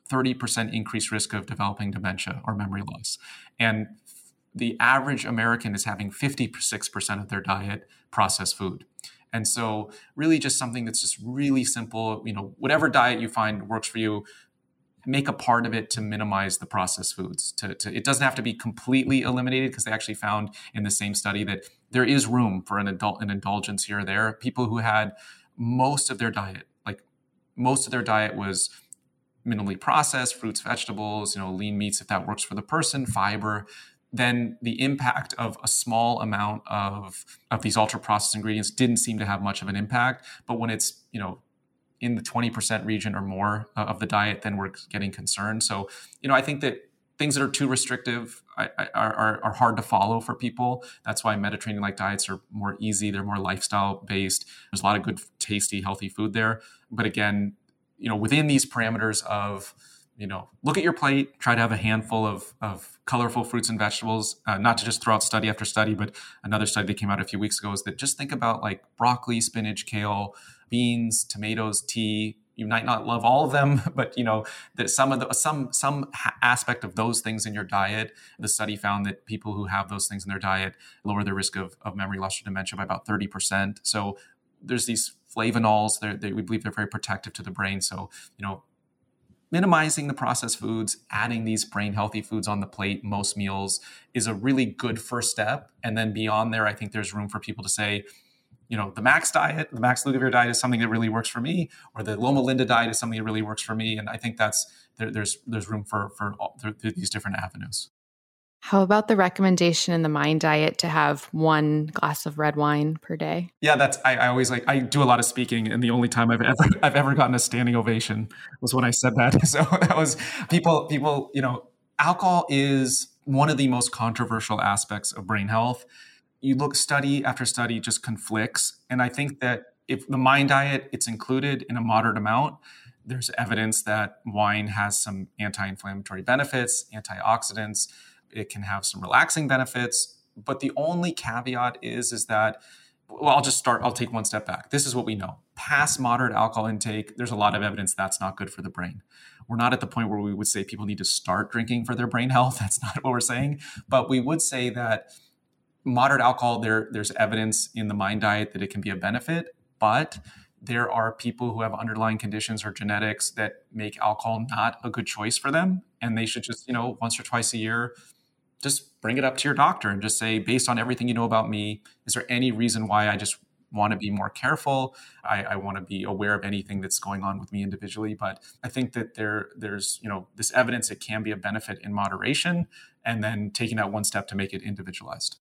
thirty percent increased risk of developing dementia or memory loss. And the average American is having fifty-six percent of their diet processed food. And so really just something that's just really simple, you know, whatever diet you find works for you, make a part of it to minimize the processed foods. To, to, it doesn't have to be completely eliminated, because they actually found in the same study that there is room for an adult an indulgence here or there. People who had most of their diet, like most of their diet was minimally processed, fruits, vegetables, you know, lean meats, if that works for the person, fiber, then the impact of a small amount of, of these ultra processed ingredients didn't seem to have much of an impact. But when it's, you know, in the twenty percent region or more of the diet, then we're getting concerned. So, you know, I think that things that are too restrictive are, are, are hard to follow for people. That's why Mediterranean-like diets are more easy. They're more lifestyle-based. There's a lot of good, tasty, healthy food there. But again, you know, within these parameters of, you know, look at your plate, try to have a handful of, of colorful fruits and vegetables, uh, not to just throw out study after study, but another study that came out a few weeks ago is that just think about like broccoli, spinach, kale, beans, tomatoes, tea. You might not love all of them, but you know that some of the some some aspect of those things in your diet. The study found that people who have those things in their diet lower their risk of, of memory loss or dementia by about thirty percent. So there's these flavonols. They're, they, we believe they're very protective to the brain. So you know, minimizing the processed foods, adding these brain healthy foods on the plate most meals is a really good first step. And then beyond there, I think there's room for people to say, you know, the Max diet, the Max Lugavere diet is something that really works for me, or the Loma Linda diet is something that really works for me. And I think that's there, there's there's room for for all, there, these different avenues. How about the recommendation in the Mind diet to have one glass of red wine per day? Yeah, that's I, I always like I do a lot of speaking, and the only time I've ever I've ever gotten a standing ovation was when I said that. So that was people people you know, alcohol is one of the most controversial aspects of brain health. You look study after study just conflicts. And I think that if the Mind diet, it's included in a moderate amount. There's evidence that wine has some anti-inflammatory benefits, antioxidants. It can have some relaxing benefits. But the only caveat is, is that, well, I'll just start, I'll take one step back. This is what we know. Past moderate alcohol intake, there's a lot of evidence that's not good for the brain. We're not at the point where we would say people need to start drinking for their brain health. That's not what we're saying. But we would say that moderate alcohol, there, there's evidence in the Mind diet that it can be a benefit, but there are people who have underlying conditions or genetics that make alcohol not a good choice for them. And they should just, you know, once or twice a year, just bring it up to your doctor and just say, based on everything you know about me, is there any reason why I just want to be more careful? I, I want to be aware of anything that's going on with me individually. But I think that there, there's, you know, this evidence it can be a benefit in moderation, and then taking that one step to make it individualized.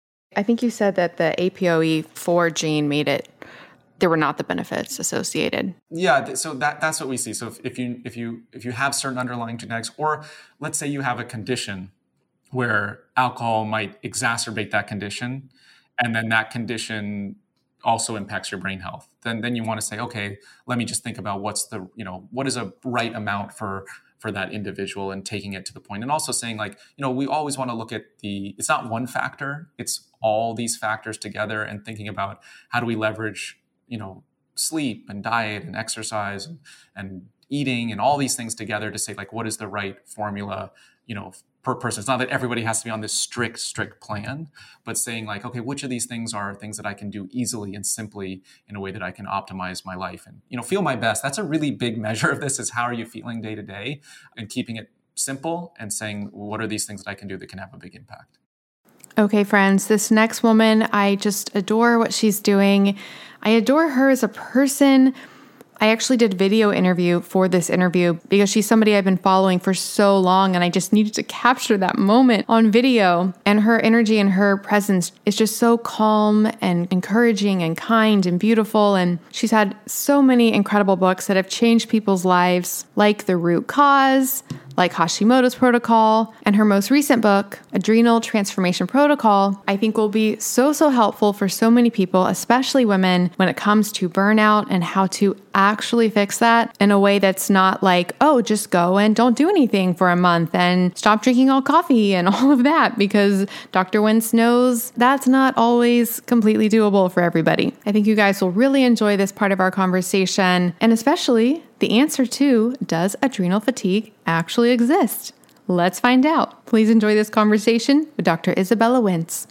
I think you said that the A P O E four gene made it, there were not the benefits associated. Yeah, so that that's what we see. So if, if you if you if you have certain underlying genetics, or let's say you have a condition where alcohol might exacerbate that condition, and then that condition also impacts your brain health, then then you want to say, okay, let me just think about what's the, you know, what is a right amount for for that individual, and taking it to the point. And also saying, like, you know, we always want to look at the, it's not one factor, it's all these factors together, and thinking about how do we leverage, you know, sleep and diet and exercise and, and eating and all these things together to say, like, what is the right formula, you know, per person. It's not that everybody has to be on this strict, strict plan, but saying, like, okay, which of these things are things that I can do easily and simply in a way that I can optimize my life and, you know, feel my best. That's a really big measure of this, is how are you feeling day to day, and keeping it simple and saying, well, what are these things that I can do that can have a big impact? Okay, friends, this next woman, I just adore what she's doing. I adore her as a person. I actually did a video interview for this interview because she's somebody I've been following for so long, and I just needed to capture that moment on video. And her energy and her presence is just so calm and encouraging and kind and beautiful. And she's had so many incredible books that have changed people's lives, like The Root Cause, like Hashimoto's Protocol, and her most recent book, Adrenal Transformation Protocol, I think will be so, so helpful for so many people, especially women, when it comes to burnout and how to actually fix that in a way that's not like, oh, just go and don't do anything for a month and stop drinking all coffee and all of that, because Doctor Wentz knows that's not always completely doable for everybody. I think you guys will really enjoy this part of our conversation, and especially the answer to, does adrenal fatigue actually exist? Let's find out. Please enjoy this conversation with Doctor Isabella Wentz.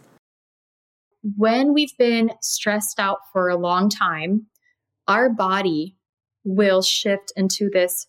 When we've been stressed out for a long time, our body will shift into this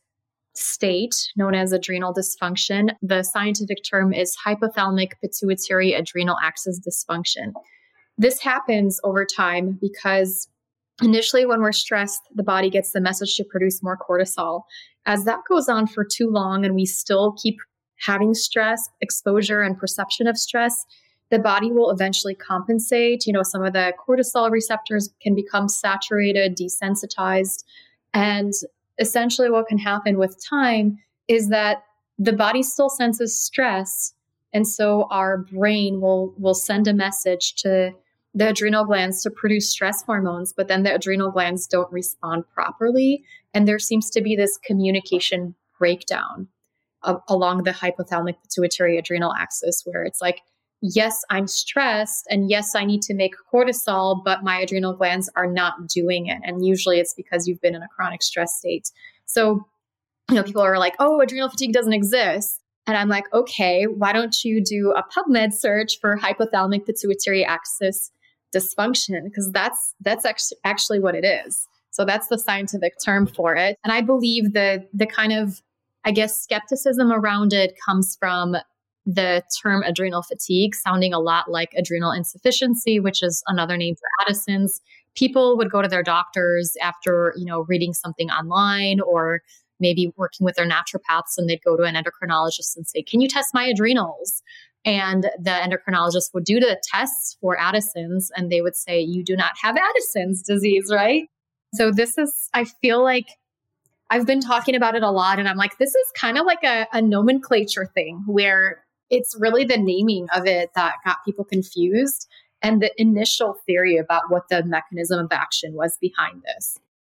state known as adrenal dysfunction. The scientific term is hypothalamic pituitary adrenal axis dysfunction. This happens over time because initially when we're stressed, the body gets the message to produce more cortisol. As that goes on for too long and we still keep having stress, exposure, and perception of stress, the body will eventually compensate. You know, some of the cortisol receptors can become saturated, desensitized. And essentially what can happen with time is that the body still senses stress. And so our brain will, will send a message to the adrenal glands to produce stress hormones, but then the adrenal glands don't respond properly. And there seems to be this communication breakdown of, along the hypothalamic pituitary adrenal axis, where it's like, yes, I'm stressed, and yes, I need to make cortisol, but my adrenal glands are not doing it. And usually it's because you've been in a chronic stress state. So, you know, people are like, oh, adrenal fatigue doesn't exist. And I'm like, okay, why don't you do a PubMed search for hypothalamic pituitary axis dysfunction? Because that's that's actually what it is. So that's the scientific term for it. And I believe the the kind of, I guess, skepticism around it comes from the term adrenal fatigue sounding a lot like adrenal insufficiency, which is another name for Addison's. People would go to their doctors after, you know, reading something online or maybe working with their naturopaths, and they'd go to an endocrinologist and say, can you test my adrenals? And the endocrinologist would do the tests for Addison's, and they would say, you do not have Addison's disease, right? So this is, I feel like I've been talking about it a lot, and I'm like, this is kind of like a, a nomenclature thing where it's really the naming of it that got people confused and the initial theory about what the mechanism of action was behind this.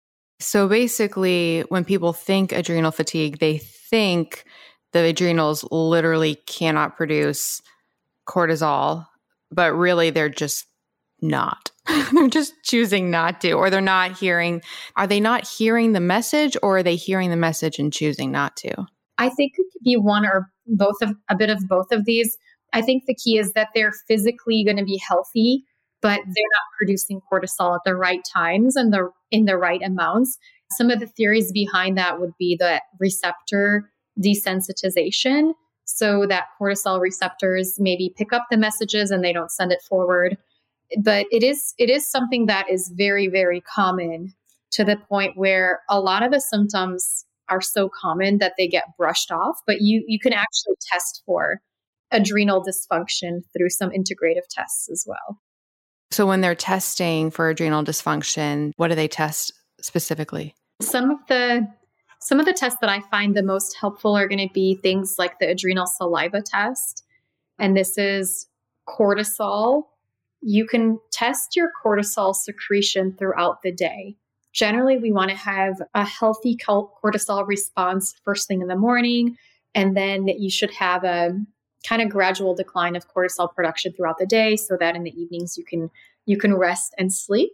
So basically, when people think adrenal fatigue, they think the adrenals literally cannot produce cortisol, but really they're just not. They're just choosing not to, or they're not hearing. Are they not hearing the message, or are they hearing the message and choosing not to? I think it could be one or both of a bit of both of these. I think the key is that they're physically going to be healthy, but they're not producing cortisol at the right times and the in the right amounts. Some of the theories behind that would be the receptor desensitization, so that cortisol receptors maybe pick up the messages and they don't send it forward. But it is it is something that is very, very common, to the point where a lot of the symptoms are so common that they get brushed off. But you you can actually test for adrenal dysfunction through some integrative tests as well. So when they're testing for adrenal dysfunction, what do they test specifically? Some of the some of the tests that I find the most helpful are going to be things like the adrenal saliva test. And this is cortisol. You can test your cortisol secretion throughout the day. Generally, we want to have a healthy cortisol response first thing in the morning, and then you should have a kind of gradual decline of cortisol production throughout the day, so that in the evenings you can you can rest and sleep.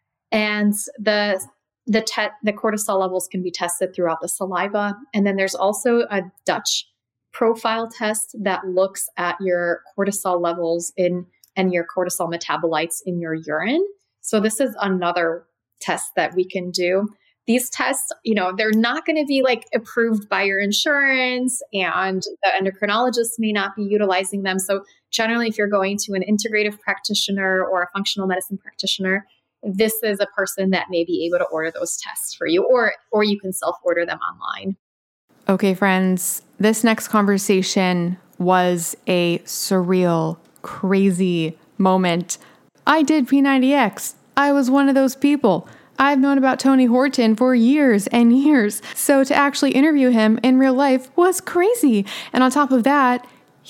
And the the te- the cortisol levels can be tested throughout the saliva. And then there's also a Dutch profile test that looks at your cortisol levels in and your cortisol metabolites in your urine. So this is another test that we can do. These tests, you know, they're not going to be like approved by your insurance, and the endocrinologist may not be utilizing them. So generally, if you're going to an integrative practitioner or a functional medicine practitioner, this is a person that may be able to order those tests for you, or or you can self-order them online. Okay, friends, this next conversation was a surreal, crazy moment. I did P ninety X. I was one of those people. I've known about Tony Horton for years and years. So to actually interview him in real life was crazy. And on top of that,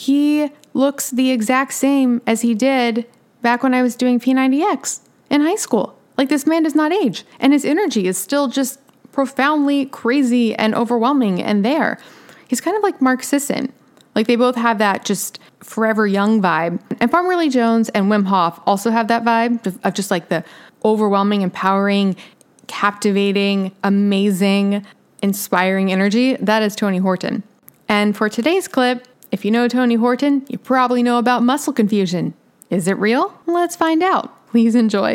he looks the exact same as he did back when I was doing P ninety X in high school. Like, this man does not age, and his energy is still just profoundly crazy and overwhelming and there. He's kind of like Mark Sisson. Like, they both have that just forever young vibe. And Farmer Lee Jones and Wim Hof also have that vibe of just like the overwhelming, empowering, captivating, amazing. inspiring energy, that is Tony Horton. And for today's clip, if you know Tony Horton, you probably know about muscle confusion. Is it real? Let's find out. Please enjoy.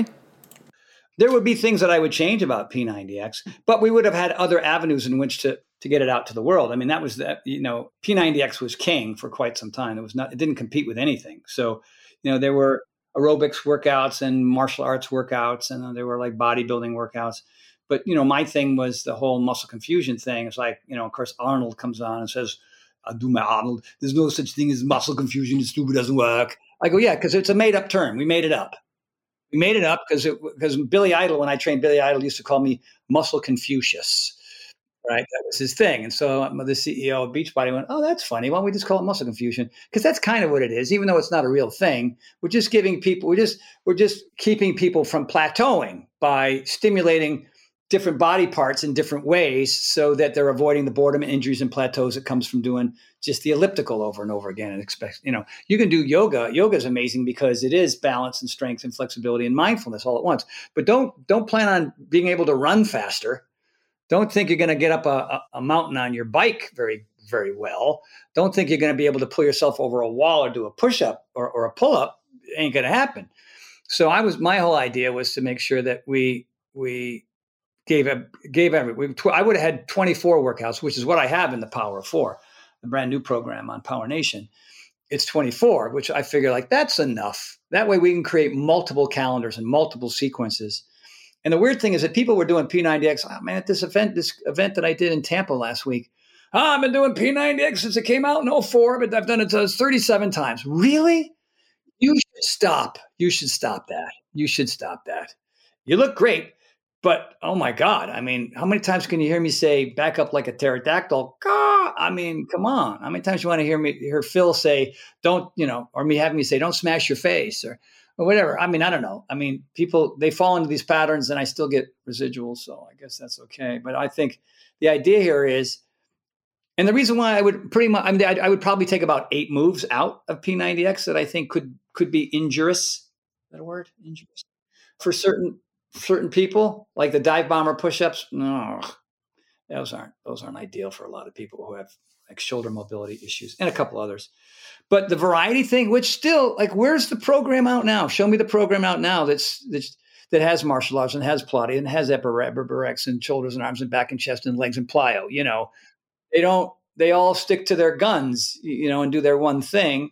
There would be things that I would change about P ninety X, but we would have had other avenues in which to to get it out to the world. I mean, that was the, you know, P ninety X was king for quite some time. It was not, it didn't compete with anything. So, you know, there were aerobics workouts and martial arts workouts, and uh, there were like bodybuilding workouts. But, you know, my thing was the whole muscle confusion thing. It's like, you know, of course, Arnold comes on and says, I'll do my Arnold. There's no such thing as muscle confusion. It's stupid, doesn't work. I go, yeah, because it's a made up term. We made it up. We made it up because because Billy Idol, when I trained Billy Idol, used to call me Muscle Confucius. Right, that was his thing. And so um, the C E O of Beachbody went, oh, that's funny. Why don't we just call it muscle confusion? Because that's kind of what it is, even though it's not a real thing. We're just giving people, we're just, we're just keeping people from plateauing by stimulating different body parts in different ways so that they're avoiding the boredom, injuries, and plateaus that comes from doing just the elliptical over and over again. And expect, you know, you can do yoga. Yoga is amazing because it is balance and strength and flexibility and mindfulness all at once. But don't don't plan on being able to run faster. Don't think you're going to get up a, a mountain on your bike very, very well. Don't think you're going to be able to pull yourself over a wall or do a push-up or, or a pull-up. It ain't going to happen. So I was, my whole idea was to make sure that we we gave a, gave every. We, I would have had twenty-four workouts, which is what I have in the Power of Four, the brand new program on Power Nation. It's twenty-four, which I figure like that's enough. That way we can create multiple calendars and multiple sequences. And the weird thing is that people were doing P ninety X. Oh, man, at this event, this event that I did in Tampa last week, oh, I've been doing P ninety X since it came out in oh four, but I've done it thirty-seven times. Really? You should stop. You should stop that. You should stop that. You look great, but oh my God. I mean, how many times can you hear me say back up like a pterodactyl? Caw! I mean, come on. How many times you want to hear me hear Phil say, don't, you know, or me having me say, don't smash your face or or whatever. I mean, I don't know. I mean, people, they fall into these patterns and I still get residuals. So I guess that's okay. But I think the idea here is, and the reason why I would pretty much, I mean, I, I would probably take about eight moves out of P ninety X that I think could, could be injurious. Is that a word? Injurious. For certain, certain people, like the dive bomber push-ups. No, those aren't, those aren't ideal for a lot of people who have like shoulder mobility issues and a couple others. But the variety thing, which still, like, where's the program out now? Show me the program out now that's, that's that has martial arts and has Pilates and has Epirex and shoulders and arms and back and chest and legs and plyo. You know, they don't, they all stick to their guns, you know, and do their one thing.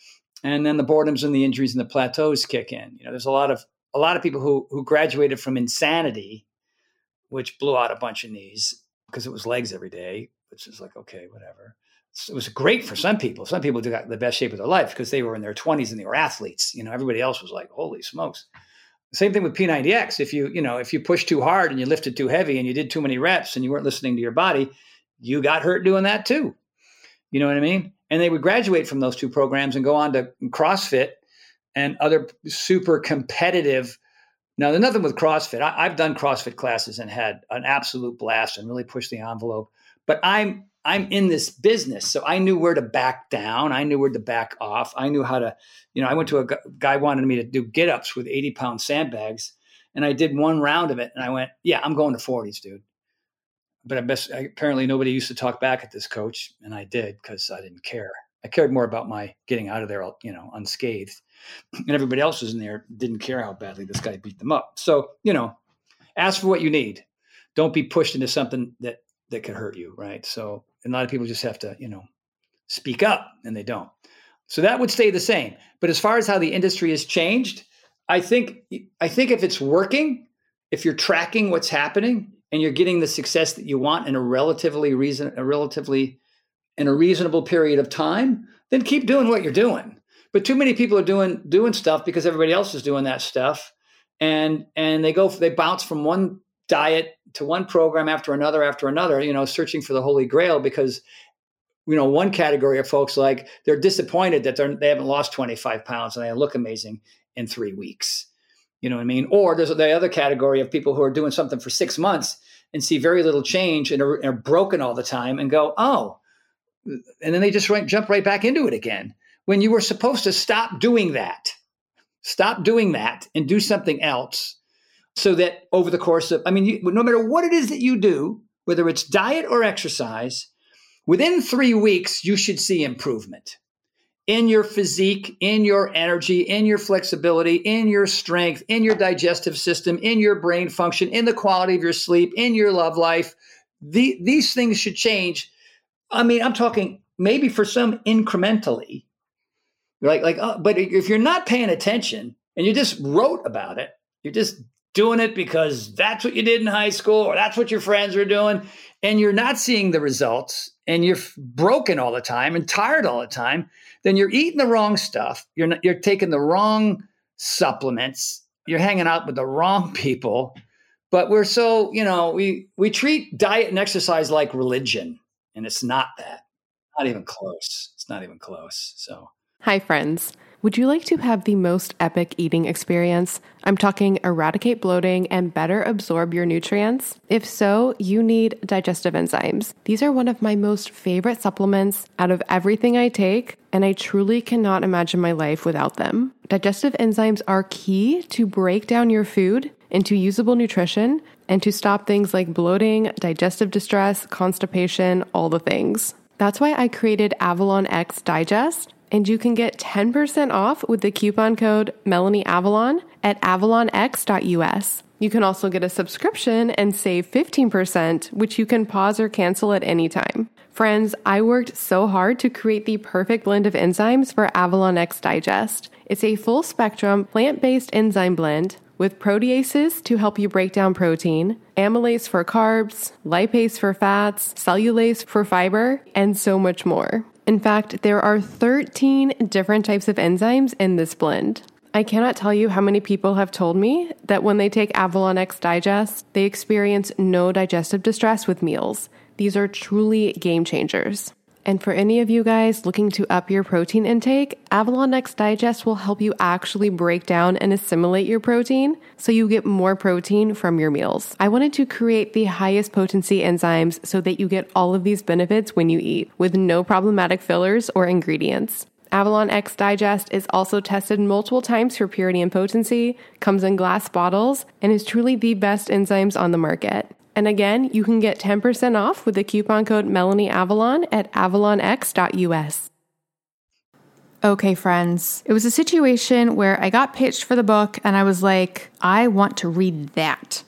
And then the boredoms and the injuries and the plateaus kick in. You know, there's a lot of, a lot of people who, who graduated from insanity, which blew out a bunch of knees because it was legs every day, which is like, okay, whatever. It was great for some people. Some people got the best shape of their life because they were in their twenties and they were athletes. You know, everybody else was like, holy smokes. Same thing with P ninety X. If you, you know, if you pushed too hard and you lifted too heavy and you did too many reps and you weren't listening to your body, you got hurt doing that too. You know what I mean? And they would graduate from those two programs and go on to CrossFit and other super competitive. Now, there's nothing with CrossFit. I, I've done CrossFit classes and had an absolute blast and really pushed the envelope. But I'm I'm in this business, so I knew where to back down. I knew where to back off. I knew how to, you know, I went to a guy wanted me to do get-ups with eighty pound sandbags, and I did one round of it, and I went, yeah, I'm going to forties, dude. But I best, I, apparently nobody used to talk back at this coach, and I did because I didn't care. I cared more about my getting out of there, you know, unscathed. And everybody else was in there didn't care how badly this guy beat them up. So, you know, ask for what you need. Don't be pushed into something that that could hurt you, right? So a lot of people just have to, you know, speak up, and they don't. So that would stay the same. But as far as how the industry has changed, I think I think if it's working, if you're tracking what's happening and you're getting the success that you want in a relatively reason, a relatively in a reasonable period of time, then keep doing what you're doing. But too many people are doing doing stuff because everybody else is doing that stuff, and and they go they bounce from one diet to one program after another after another, you know, searching for the holy grail because, you know, one category of folks, like, they're disappointed that they're, they haven't lost twenty-five pounds and they look amazing in three weeks. You know what I mean? Or there's the other category of people who are doing something for six months and see very little change and are, are broken all the time and go, oh, and then they just right, jump right back into it again. When you were supposed to stop doing that, stop doing that and do something else. So that over the course of, I mean, you, no matter what it is that you do, whether it's diet or exercise, within three weeks, you should see improvement in your physique, in your energy, in your flexibility, in your strength, in your digestive system, in your brain function, in the quality of your sleep, in your love life. The, these things should change. I mean, I'm talking maybe for some incrementally, like, like, oh, but if you're not paying attention and you just wrote about it, you're just doing it because that's what you did in high school or that's what your friends are doing, and you're not seeing the results and you're broken all the time and tired all the time, then you're eating the wrong stuff. You're not, you're taking the wrong supplements. You're hanging out with the wrong people. But we're so, you know, we, we treat diet and exercise like religion, and it's not that. Not even close. It's not even close. So, hi, friends. Would you like to have the most epic eating experience? I'm talking eradicate bloating and better absorb your nutrients. If so, you need digestive enzymes. These are one of my most favorite supplements out of everything I take, and I truly cannot imagine my life without them. Digestive enzymes are key to break down your food into usable nutrition and to stop things like bloating, digestive distress, constipation, all the things. That's why I created Avalon X Digest. And you can get ten percent off with the coupon code MelanieAvalon at avalon x dot u s. You can also get a subscription and save fifteen percent, which you can pause or cancel at any time. Friends, I worked so hard to create the perfect blend of enzymes for Avalon X Digest. It's a full-spectrum, plant-based enzyme blend with proteases to help you break down protein, amylase for carbs, lipase for fats, cellulase for fiber, and so much more. In fact, there are thirteen different types of enzymes in this blend. I cannot tell you how many people have told me that when they take Avalon X Digest, they experience no digestive distress with meals. These are truly game changers. And for any of you guys looking to up your protein intake, Avalon X Digest will help you actually break down and assimilate your protein so you get more protein from your meals. I wanted to create the highest potency enzymes so that you get all of these benefits when you eat, with no problematic fillers or ingredients. Avalon X Digest is also tested multiple times for purity and potency, comes in glass bottles, and is truly the best enzymes on the market. And again, you can get ten percent off with the coupon code MelanieAvalon at avalon x dot u s. Okay, friends, it was a situation where I got pitched for the book and I was like, I want to read that.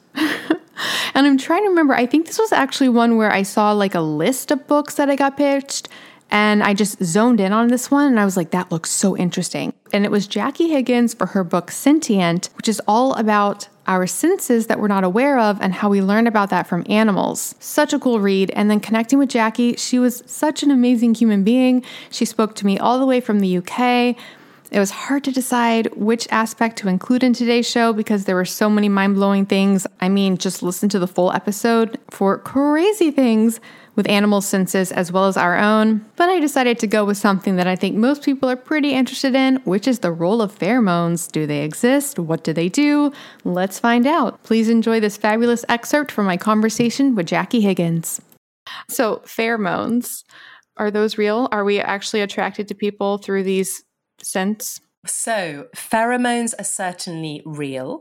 And I'm trying to remember, I think this was actually one where I saw like a list of books that I got pitched, and I just zoned in on this one and I was like, that looks so interesting. And it was Jackie Higgins for her book Sentient, which is all about our senses that we're not aware of and how we learn about that from animals. Such a cool read. And then connecting with Jackie, she was such an amazing human being. She spoke to me all the way from the U K. It was hard to decide which aspect to include in today's show because there were so many mind-blowing things. I mean, just listen to the full episode for crazy things with animal senses as well as our own. But I decided to go with something that I think most people are pretty interested in, which is the role of pheromones. Do they exist? What do they do? Let's find out. Please enjoy this fabulous excerpt from my conversation with Jackie Higgins. So pheromones, are those real? Are we actually attracted to people through these scents? So pheromones are certainly real.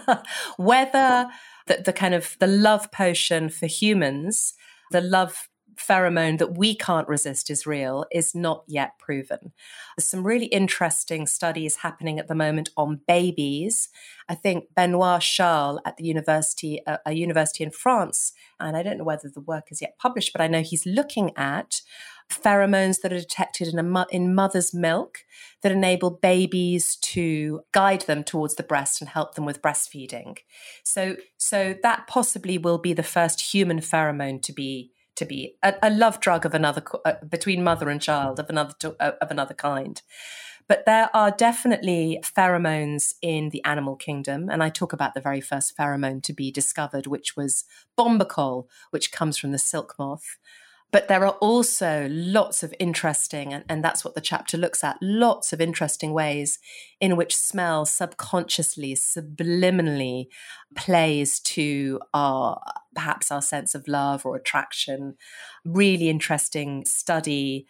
Whether the, the kind of the love potion for humans, the love pheromone that we can't resist is real, is not yet proven. There's some really interesting studies happening at the moment on babies. I think Benoit Charles at the university, uh, a university in France, and I don't know whether the work is yet published, but I know he's looking at pheromones that are detected in a mo- in mother's milk that enable babies to guide them towards the breast and help them with breastfeeding. So, so that possibly will be the first human pheromone to be to be a, a love drug of another uh, between mother and child of another to, uh, of another kind. But there are definitely pheromones in the animal kingdom, and I talk about the very first pheromone to be discovered, which was bombacol, which comes from the silk moth. But there are also lots of interesting, and, and that's what the chapter looks at, lots of interesting ways in which smell subconsciously, subliminally plays to our, perhaps our sense of love or attraction. Really interesting study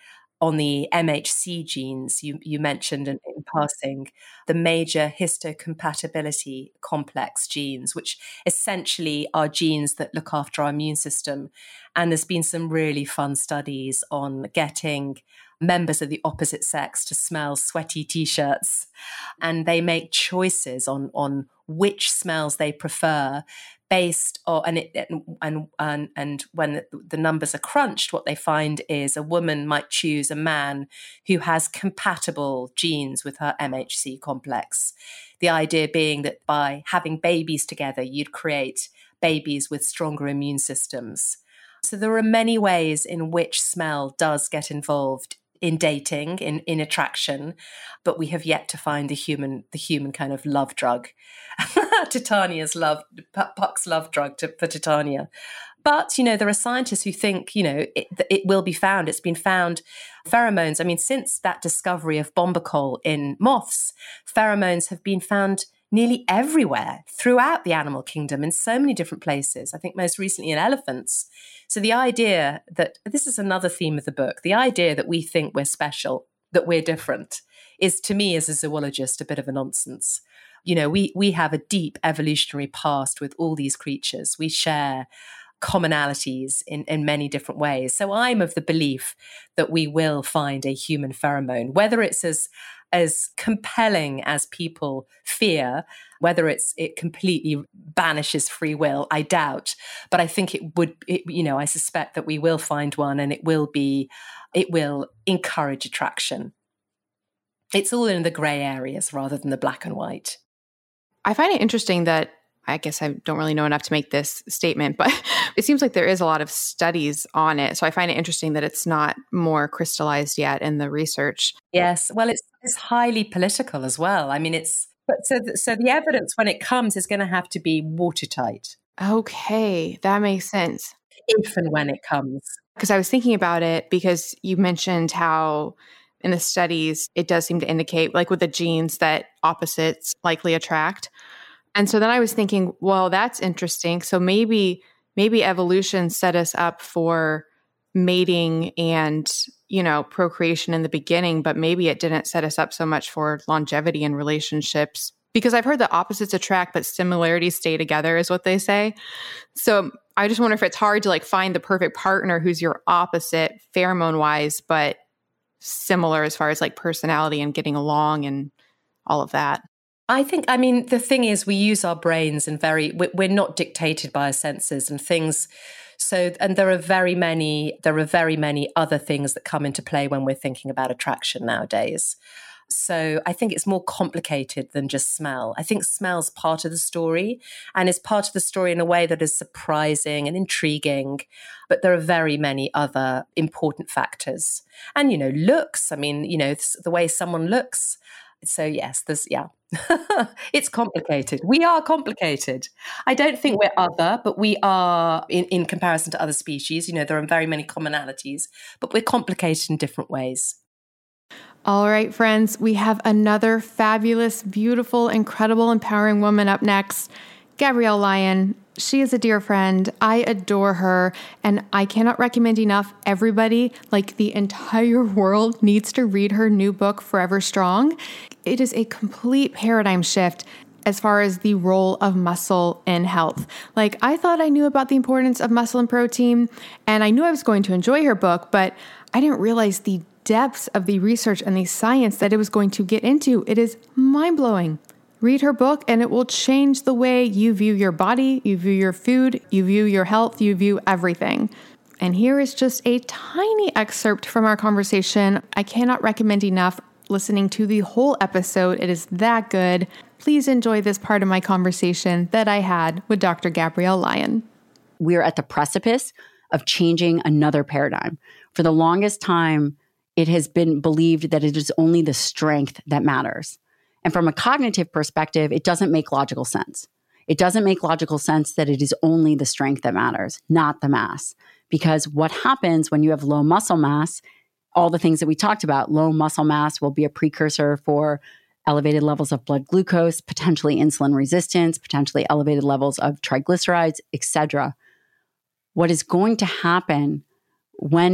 on the M H C genes you, you mentioned in, in passing, the major histocompatibility complex genes, which essentially are genes that look after our immune system. And there's been some really fun studies on getting members of the opposite sex to smell sweaty t-shirts, and they make choices on on which smells they prefer based on, and it, and and and when the numbers are crunched, what they find is a woman might choose a man who has compatible genes with her M H C complex. The idea being that by having babies together, you'd create babies with stronger immune systems. So there are many ways in which smell does get involved in dating, in, in attraction, but we have yet to find the human, the human kind of love drug. Titania's love, Puck's love drug to, for Titania. But, you know, there are scientists who think, you know, it, it will be found. It's been found. Pheromones, I mean, since that discovery of bombacol in moths, pheromones have been found nearly everywhere throughout the animal kingdom in so many different places. I think most recently in elephants. So the idea that, this is another theme of the book, the idea that we think we're special, that we're different, is to me as a zoologist a bit of a nonsense. You know, we we have a deep evolutionary past with all these creatures. We share commonalities in, in many different ways. So I'm of the belief that we will find a human pheromone, whether it's as as compelling as people fear, whether it's it completely banishes free will, I doubt. But I think it would, it, you know, I suspect that we will find one, and it will be, it will encourage attraction. It's all in the gray areas rather than the black and white. I find it interesting that, I guess I don't really know enough to make this statement, but it seems like there is a lot of studies on it. So I find it interesting that it's not more crystallized yet in the research. Yes. Well, it's, it's highly political as well. I mean, it's, but so, th- so the evidence when it comes is going to have to be watertight. Okay. That makes sense. If and when it comes. Because I was thinking about it because you mentioned how in the studies, it does seem to indicate, like with the genes, that opposites likely attract. And so then I was thinking, well, that's interesting. So maybe maybe evolution set us up for mating and, you know, procreation in the beginning, but maybe it didn't set us up so much for longevity in relationships. Because I've heard that opposites attract, but similarities stay together is what they say. So I just wonder if it's hard to like find the perfect partner who's your opposite pheromone-wise, but similar as far as like personality and getting along and all of that. I think, I mean, the thing is we use our brains and very, we're not dictated by our senses and things. So, and there are very many, there are very many other things that come into play when we're thinking about attraction nowadays. So I think it's more complicated than just smell. I think smell's part of the story and is part of the story in a way that is surprising and intriguing. But there are very many other important factors. And, you know, looks, I mean, you know, the way someone looks. So yes, there's, yeah, it's complicated. We are complicated. I don't think we're other, but we are in, in comparison to other species. You know, there are very many commonalities, but we're complicated in different ways. All right, friends, we have another fabulous, beautiful, incredible, empowering woman up next, Gabrielle Lyon. She is a dear friend. I adore her, and I cannot recommend enough. Everybody, like the entire world, needs to read her new book, Forever Strong. It is a complete paradigm shift as far as the role of muscle in health. Like, I thought I knew about the importance of muscle and protein, and I knew I was going to enjoy her book, but I didn't realize the depths of the research and the science that it was going to get into. It is mind-blowing. Read her book and it will change the way you view your body, you view your food, you view your health, you view everything. And here is just a tiny excerpt from our conversation. I cannot recommend enough listening to the whole episode. It is that good. Please enjoy this part of my conversation that I had with Doctor Gabrielle Lyon. We're at the precipice of changing another paradigm. For the longest time, it has been believed that it is only the strength that matters. And from a cognitive perspective, it doesn't make logical sense. It doesn't make logical sense that it is only the strength that matters, not the mass. Because what happens when you have low muscle mass, all the things that we talked about, low muscle mass will be a precursor for elevated levels of blood glucose, potentially insulin resistance, potentially elevated levels of triglycerides, et cetera. What is going to happen when we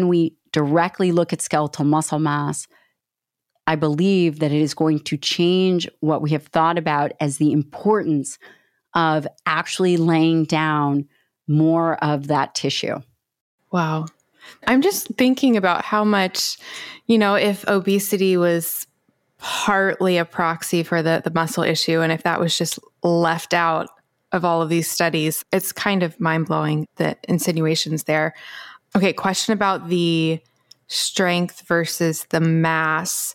directly look at skeletal muscle mass, I believe that it is going to change what we have thought about as the importance of actually laying down more of that tissue. Wow. I'm just thinking about how much, you know, if obesity was partly a proxy for the, the muscle issue, and if that was just left out of all of these studies, it's kind of mind-blowing, the insinuations there. Okay, question about the strength versus the mass.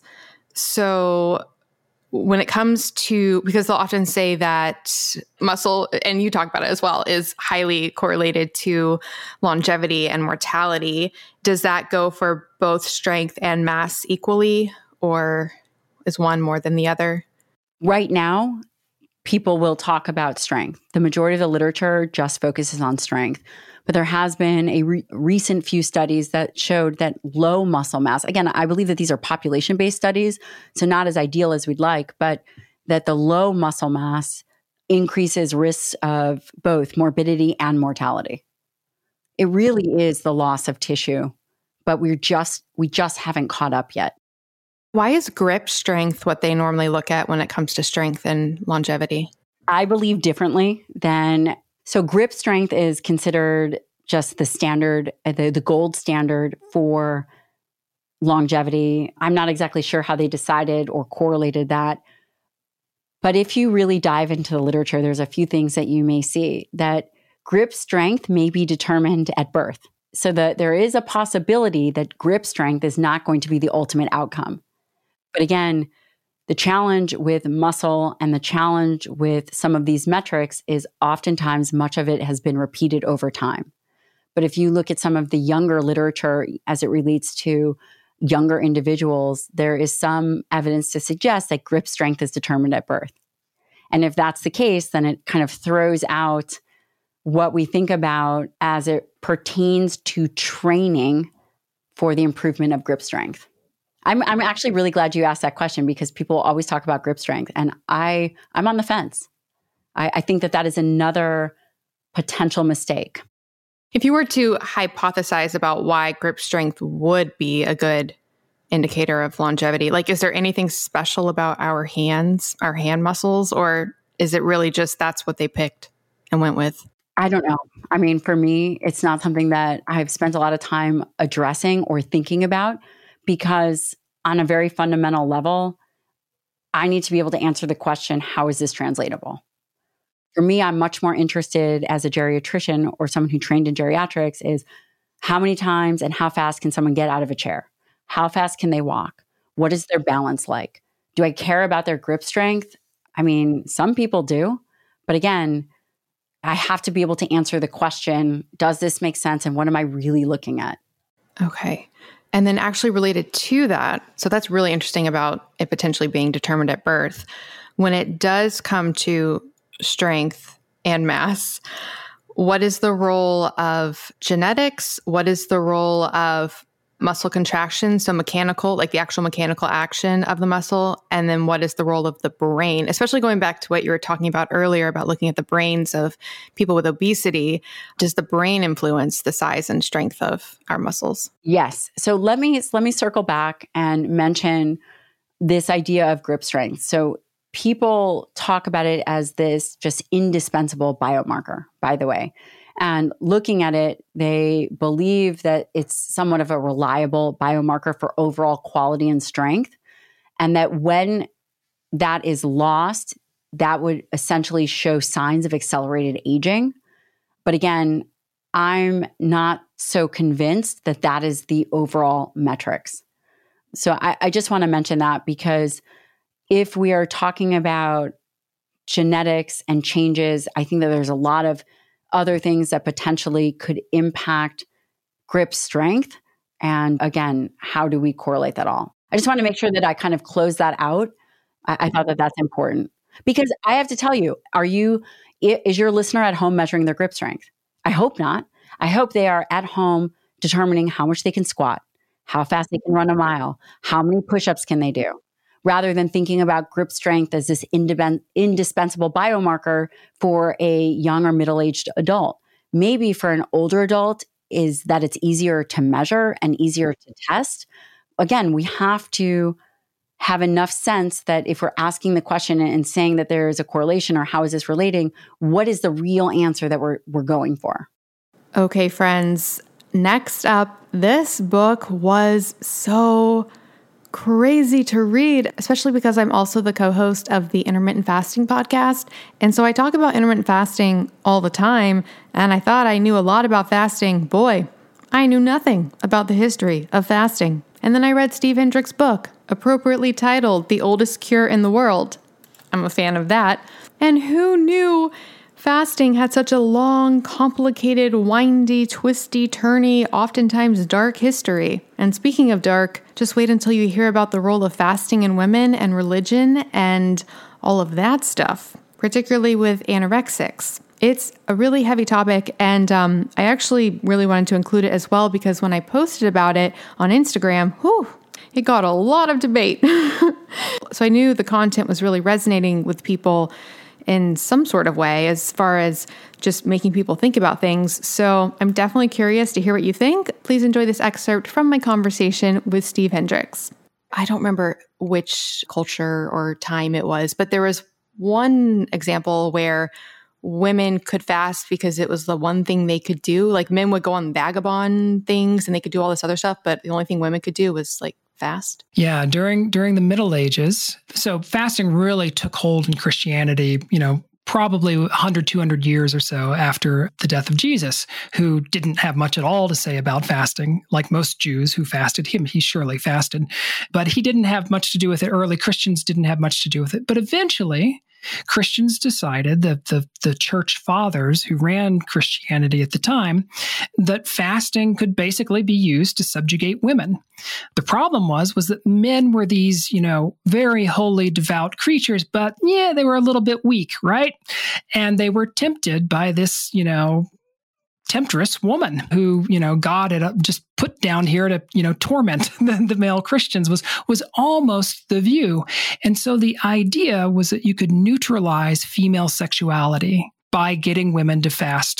So when it comes to, because they'll often say that muscle, and you talk about it as well, is highly correlated to longevity and mortality. Does that go for both strength and mass equally, or is one more than the other? Right now, people will talk about strength. The majority of the literature just focuses on strength. But there has been a re- recent few studies that showed that low muscle mass, again, I believe that these are population-based studies, so not as ideal as we'd like, but that the low muscle mass increases risks of both morbidity and mortality. It really is the loss of tissue, but we're just we just haven't caught up yet. Why is grip strength what they normally look at when it comes to strength and longevity? I believe differently than, so grip strength is considered just the standard, the, the gold standard for longevity. I'm not exactly sure how they decided or correlated that. But if you really dive into the literature, there's a few things that you may see that grip strength may be determined at birth. So that there is a possibility that grip strength is not going to be the ultimate outcome. But again, the challenge with muscle and the challenge with some of these metrics is oftentimes much of it has been repeated over time. But if you look at some of the younger literature as it relates to younger individuals, there is some evidence to suggest that grip strength is determined at birth. And if that's the case, then it kind of throws out what we think about as it pertains to training for the improvement of grip strength. I'm I'm actually really glad you asked that question because people always talk about grip strength, and I, I'm on the fence. I, I think that that is another potential mistake. If you were to hypothesize about why grip strength would be a good indicator of longevity, like is there anything special about our hands, our hand muscles, or is it really just that's what they picked and went with? I don't know. I mean, for me, it's not something that I've spent a lot of time addressing or thinking about because on a very fundamental level, I need to be able to answer the question, how is this translatable? For me, I'm much more interested as a geriatrician or someone who trained in geriatrics is how many times and how fast can someone get out of a chair? How fast can they walk? What is their balance like? Do I care about their grip strength? I mean, some people do, but again, I have to be able to answer the question, does this make sense? And what am I really looking at? Okay. And then actually related to that, so that's really interesting about it potentially being determined at birth. When it does come to strength and mass, what is the role of genetics? What is the role of muscle contraction? So mechanical, like the actual mechanical action of the muscle. And then what is the role of the brain? Especially going back to what you were talking about earlier about looking at the brains of people with obesity. Does the brain influence the size and strength of our muscles? Yes. So let me, let me circle back and mention this idea of grip strength. So people talk about it as this just indispensable biomarker, by the way. And looking at it, they believe that it's somewhat of a reliable biomarker for overall quality and strength. And that when that is lost, that would essentially show signs of accelerated aging. But again, I'm not so convinced that that is the overall metrics. So I, I just want to mention that because if we are talking about genetics and changes, I think that there's a lot of other things that potentially could impact grip strength. And again, how do we correlate that all? I just want to make sure that I kind of close that out. I, I thought that that's important because I have to tell you, are you, is your listener at home measuring their grip strength? I hope not. I hope they are at home determining how much they can squat, how fast they can run a mile, how many push-ups can they do, rather than thinking about grip strength as this indib- indispensable biomarker for a young or middle-aged adult. Maybe for an older adult, is that it's easier to measure and easier to test. Again, we have to have enough sense that if we're asking the question and saying that there is a correlation or how is this relating, what is the real answer that we're we're going for? Okay, friends, next up, this book was so crazy to read, especially because I'm also the co-host of the Intermittent Fasting podcast. And so I talk about intermittent fasting all the time, and I thought I knew a lot about fasting. Boy, I knew nothing about the history of fasting. And then I read Steve Hendricks' book, appropriately titled The Oldest Cure in the World. I'm a fan of that. And who knew fasting had such a long, complicated, windy, twisty, turny, oftentimes dark history? And speaking of dark, just wait until you hear about the role of fasting in women and religion and all of that stuff, particularly with anorexics. It's a really heavy topic, and um, I actually really wanted to include it as well because when I posted about it on Instagram, whew, it got a lot of debate. So I knew the content was really resonating with people in some sort of way as far as just making people think about things. So I'm definitely curious to hear what you think. Please enjoy this excerpt from my conversation with Steve Hendricks. I don't remember which culture or time it was, but there was one example where women could fast because it was the one thing they could do. Like men would go on vagabond things and they could do all this other stuff, but the only thing women could do was like fast. Yeah, during during the Middle Ages. So fasting really took hold in Christianity, you know, probably one hundred, two hundred years or so after the death of Jesus, who didn't have much at all to say about fasting. Like most Jews who fasted, him, he surely fasted, but he didn't have much to do with it. Early Christians didn't have much to do with it. But eventually, Christians decided, that the, the church fathers who ran Christianity at the time, that fasting could basically be used to subjugate women. The problem was, was that men were these, you know, very holy, devout creatures, but yeah, they were a little bit weak, right? And they were tempted by this, you know, temptress woman who, you know, God had just put down here to, you know, torment the, the male Christians was, was almost the view. And so the idea was that you could neutralize female sexuality by getting women to fast.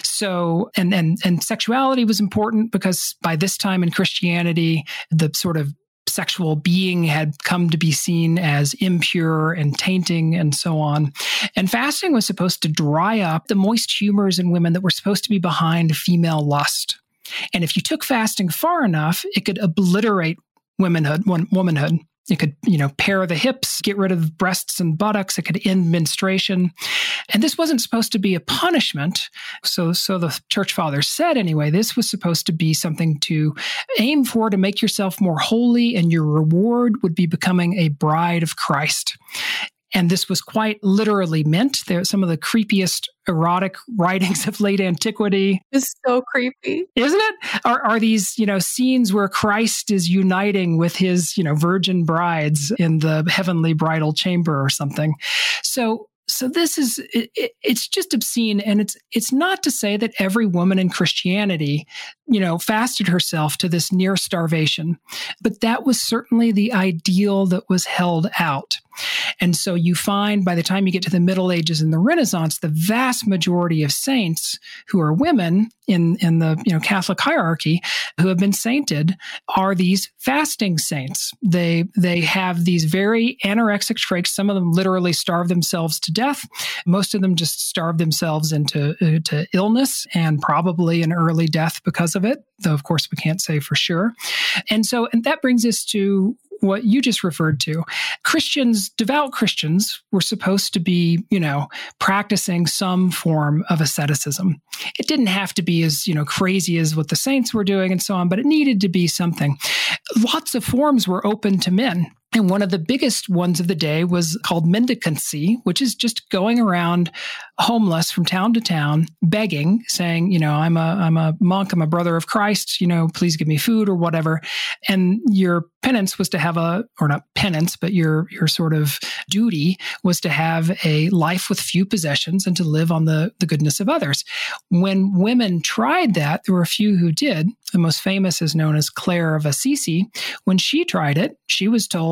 So, and, and, and sexuality was important because by this time in Christianity, the sort of sexual being had come to be seen as impure and tainting and so on. And fasting was supposed to dry up the moist humors in women that were supposed to be behind female lust. And if you took fasting far enough, it could obliterate womanhood, womanhood. It could, you know, pare the hips, get rid of breasts and buttocks. It could end menstruation. And this wasn't supposed to be a punishment. So, so the church fathers said anyway, this was supposed to be something to aim for, to make yourself more holy, and your reward would be becoming a bride of Christ. And this was quite literally meant. There, some of the creepiest erotic writings of late antiquity. It's so creepy, isn't it? Are, are these, you know, scenes where Christ is uniting with his, you know, virgin brides in the heavenly bridal chamber or something? So, so this is, it, it, it's just obscene. And it's, it's not to say that every woman in Christianity, you know, fasted herself to this near starvation, but that was certainly the ideal that was held out. And so you find by the time you get to the Middle Ages and the Renaissance, the vast majority of saints who are women in, in the, you know, Catholic hierarchy who have been sainted are these fasting saints. They, they have these very anorexic traits. Some of them literally starve themselves to death. Most of them just starve themselves into uh, to illness and probably an early death because of it, though of course we can't say for sure. And so, and that brings us to what you just referred to. Christians, devout Christians, were supposed to be, you know, practicing some form of asceticism. It didn't have to be as, you know, crazy as what the saints were doing and so on, but it needed to be something. Lots of forms were open to men. And one of the biggest ones of the day was called mendicancy, which is just going around homeless from town to town, begging, saying, you know, I'm a, I'm a monk, I'm a brother of Christ, you know, please give me food or whatever. And your penance was to have a, or not penance, but your, your sort of duty was to have a life with few possessions and to live on the, the goodness of others. When women tried that, there were a few who did. The most famous is known as Clare of Assisi. When she tried it, she was told,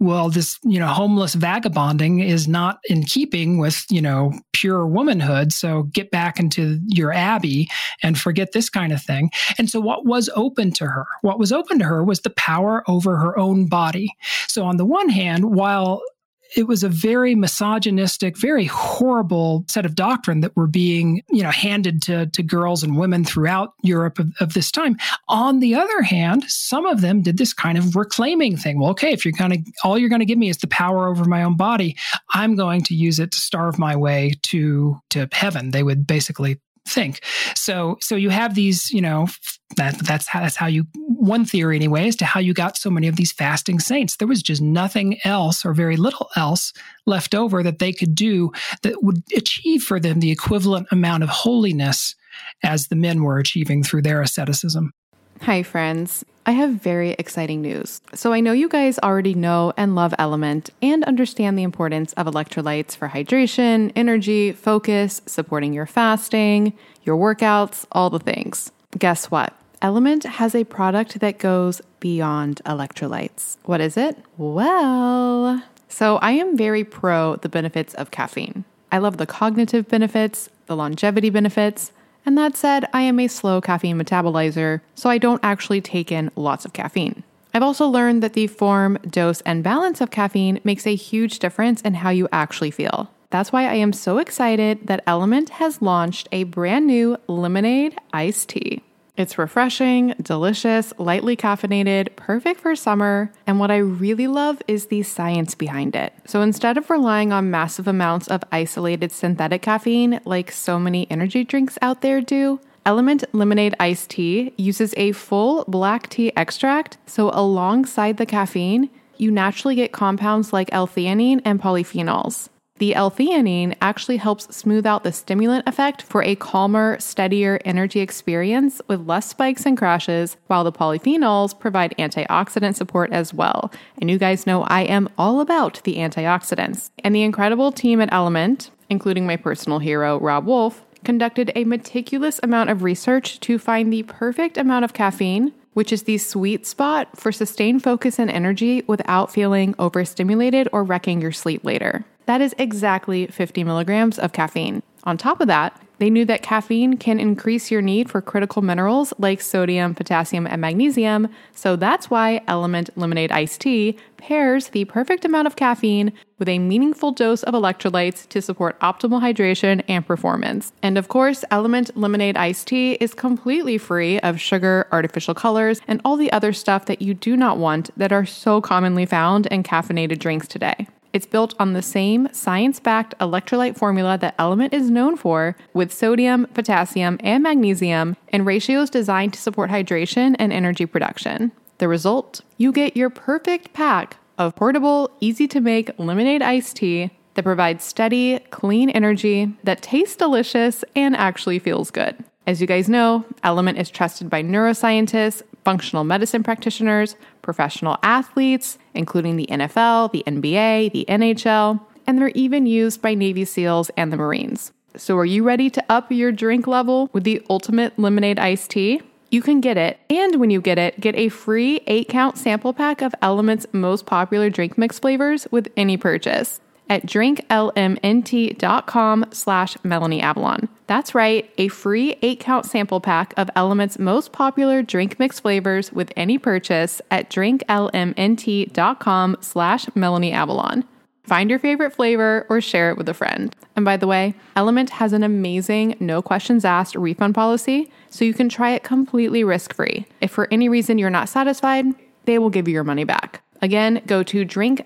well, this, you know, homeless vagabonding is not in keeping with, you know, pure womanhood. So get back into your abbey and forget this kind of thing. And so what was open to her, what was open to her was the power over her own body. So on the one hand, while it was a very misogynistic, very horrible set of doctrine that were being, you know, handed to, to girls and women throughout Europe of, of this time. On the other hand, some of them did this kind of reclaiming thing. Well, okay, if you're going to, all you're going to give me is the power over my own body, I'm going to use it to starve my way to, to heaven. They would basically think. So, so you have these, you know, that that's how, that's how you, one theory anyway, as to how you got so many of these fasting saints. There was just nothing else or very little else left over that they could do that would achieve for them the equivalent amount of holiness as the men were achieving through their asceticism. Hi, friends. I have very exciting news. So I know you guys already know and love Element and understand the importance of electrolytes for hydration, energy, focus, supporting your fasting, your workouts, all the things. Guess what? Element has a product that goes beyond electrolytes. What is it? Well, so I am very pro the benefits of caffeine. I love the cognitive benefits, the longevity benefits. And that said, I am a slow caffeine metabolizer, so I don't actually take in lots of caffeine. I've also learned that the form, dose, and balance of caffeine makes a huge difference in how you actually feel. That's why I am so excited that Element has launched a brand new lemonade iced tea. It's refreshing, delicious, lightly caffeinated, perfect for summer, and what I really love is the science behind it. So instead of relying on massive amounts of isolated synthetic caffeine like so many energy drinks out there do, Element Lemonade Iced Tea uses a full black tea extract, so alongside the caffeine, you naturally get compounds like L-theanine and polyphenols. The L-theanine actually helps smooth out the stimulant effect for a calmer, steadier energy experience with less spikes and crashes, while the polyphenols provide antioxidant support as well. And you guys know I am all about the antioxidants. And the incredible team at Element, including my personal hero, Rob Wolf, conducted a meticulous amount of research to find the perfect amount of caffeine, which is the sweet spot for sustained focus and energy without feeling overstimulated or wrecking your sleep later. That is exactly fifty milligrams of caffeine. On top of that, they knew that caffeine can increase your need for critical minerals like sodium, potassium, and magnesium, so that's why Element Lemonade Iced Tea pairs the perfect amount of caffeine with a meaningful dose of electrolytes to support optimal hydration and performance. And of course, Element Lemonade Iced Tea is completely free of sugar, artificial colors, and all the other stuff that you do not want that are so commonly found in caffeinated drinks today. It's built on the same science-backed electrolyte formula that Element is known for, with sodium, potassium, and magnesium, and ratios designed to support hydration and energy production. The result? You get your perfect pack of portable, easy-to-make lemonade iced tea that provides steady, clean energy that tastes delicious and actually feels good. As you guys know, Element is trusted by neuroscientists, functional medicine practitioners, professional athletes, including the N F L, the N B A, the N H L, and they're even used by Navy SEALs and the Marines. So are you ready to up your drink level with the ultimate lemonade iced tea? You can get it, and when you get it, get a free eight count sample pack of Element's most popular drink mix flavors with any purchase at drinklmnt.com slash Melanie Avalon. That's right, a free eight count sample pack of Element's most popular drink mix flavors with any purchase at drinklmnt.com slash Melanie Avalon. Find your favorite flavor or share it with a friend. And by the way, Element has an amazing no questions asked refund policy, so you can try it completely risk-free. If for any reason you're not satisfied, they will give you your money back. Again, go to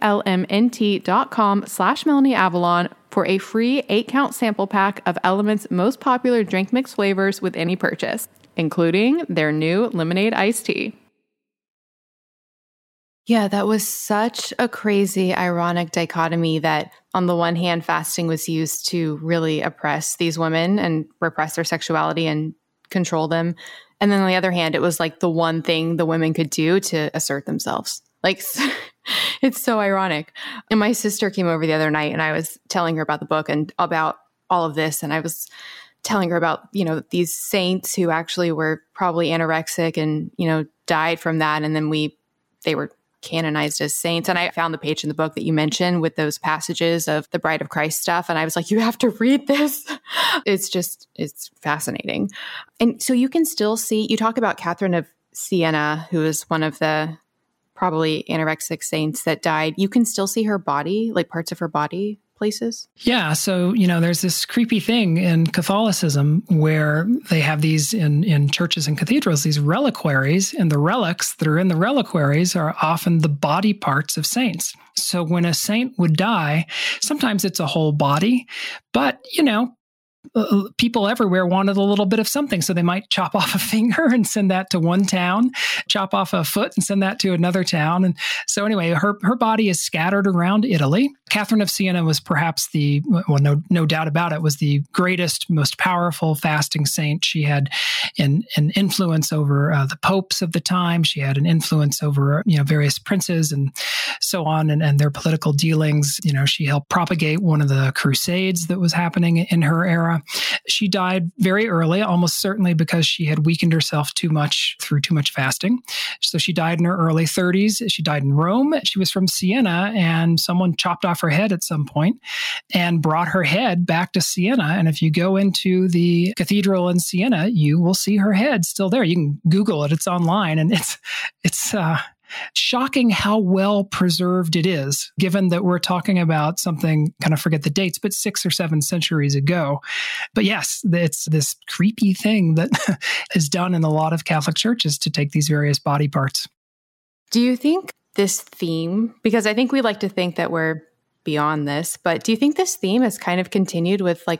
drinklmnt.com slash Melanie Avalon for a free eight count sample pack of Element's most popular drink mix flavors with any purchase, including their new lemonade iced tea. Yeah, that was such a crazy, ironic dichotomy that on the one hand, fasting was used to really oppress these women and repress their sexuality and control them. And then on the other hand, it was like the one thing the women could do to assert themselves. Like, it's so ironic. And my sister came over the other night and I was telling her about the book and about all of this. And I was telling her about, you know, these saints who actually were probably anorexic and, you know, died from that. And then we, they were canonized as saints. And I found the page in the book that you mentioned with those passages of the Bride of Christ stuff. And I was like, you have to read this. It's just, it's fascinating. And so you can still see, you talk about Catherine of Siena, who is one of the probably anorexic saints that died. You can still see her body, like parts of her body places? Yeah. So, you know, there's this creepy thing in Catholicism where they have these in, in churches and cathedrals, these reliquaries, and the relics that are in the reliquaries are often the body parts of saints. So when a saint would die, sometimes it's a whole body, but, you know, Uh, people everywhere wanted a little bit of something. So they might chop off a finger and send that to one town, chop off a foot and send that to another town. And so anyway, her, her body is scattered around Italy. Catherine of Siena was perhaps the, well, no, no doubt about it, was the greatest, most powerful fasting saint. She had an, an influence over uh, the popes of the time. She had an influence over, you know, various princes and so on, and, and their political dealings. You know, she helped propagate one of the crusades that was happening in her era. She died very early, almost certainly because she had weakened herself too much through too much fasting. So she died in her early thirties. She died in Rome. She was from Siena, and someone chopped off her head at some point and brought her head back to Siena. And if you go into the cathedral in Siena, you will see her head still there. You can Google it. It's online, and it's it's uh, shocking how well preserved it is, given that we're talking about something, kind of forget the dates, but six or seven centuries ago. But yes, it's this creepy thing that is done in a lot of Catholic churches to take these various body parts. Do you think this theme, because I think we like to think that we're beyond this, but do you think this theme has kind of continued with, like,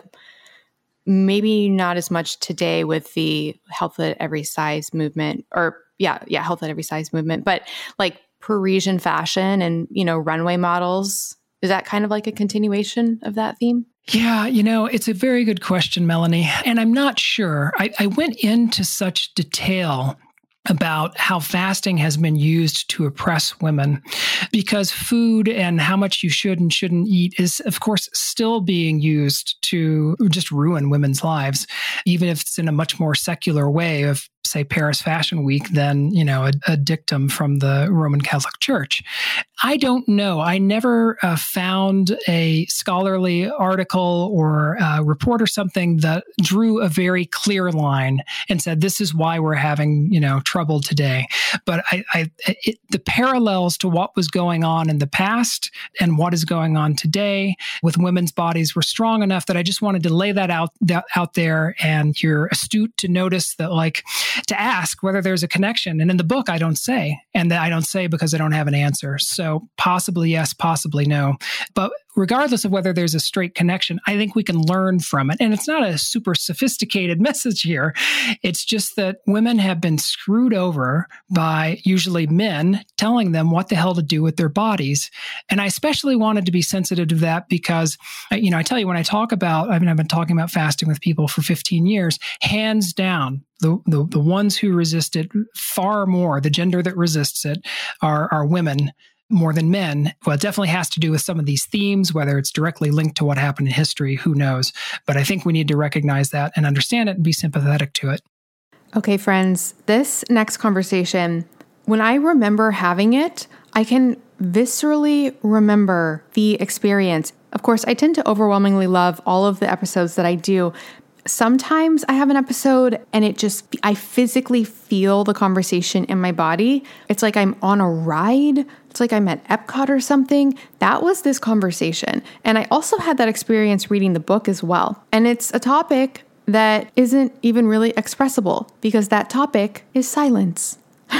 maybe not as much today with the health at every size movement, or yeah, yeah, health at every size movement, but like Parisian fashion and, you know, runway models? Is that kind of like a continuation of that theme? Yeah, you know, it's a very good question, Melanie. And I'm not sure. I, I went into such detail about how fasting has been used to oppress women, because food and how much you should and shouldn't eat is, of course, still being used to just ruin women's lives, even if it's in a much more secular way of, say, Paris Fashion Week than, you know, a, a dictum from the Roman Catholic Church. I don't know. I never uh, found a scholarly article or uh, report or something that drew a very clear line and said, this is why we're having, you know, trouble today. But I, I it, the parallels to what was going on in the past and what is going on today with women's bodies were strong enough that I just wanted to lay that out, that out there. And you're astute to notice that, like, to ask whether there's a connection. And in the book, I don't say, and I don't say because I don't have an answer. So possibly yes, possibly no. But regardless of whether there's a straight connection, I think we can learn from it. And it's not a super sophisticated message here. It's just that women have been screwed over by usually men telling them what the hell to do with their bodies. And I especially wanted to be sensitive to that because, you know, I tell you, when I talk about, I mean, I've been talking about fasting with people for fifteen years, hands down, the, the, the ones who resist it far more, the gender that resists it are, are women more than men. Well, it definitely has to do with some of these themes, whether it's directly linked to what happened in history, who knows? But I think we need to recognize that and understand it and be sympathetic to it. Okay, friends, this next conversation, when I remember having it, I can viscerally remember the experience. Of course, I tend to overwhelmingly love all of the episodes that I do. Sometimes I have an episode and it just, I physically feel the conversation in my body. It's like I'm on a ride. It's like I'm at Epcot or something. That was this conversation. And I also had that experience reading the book as well. And it's a topic that isn't even really expressible because that topic is silence.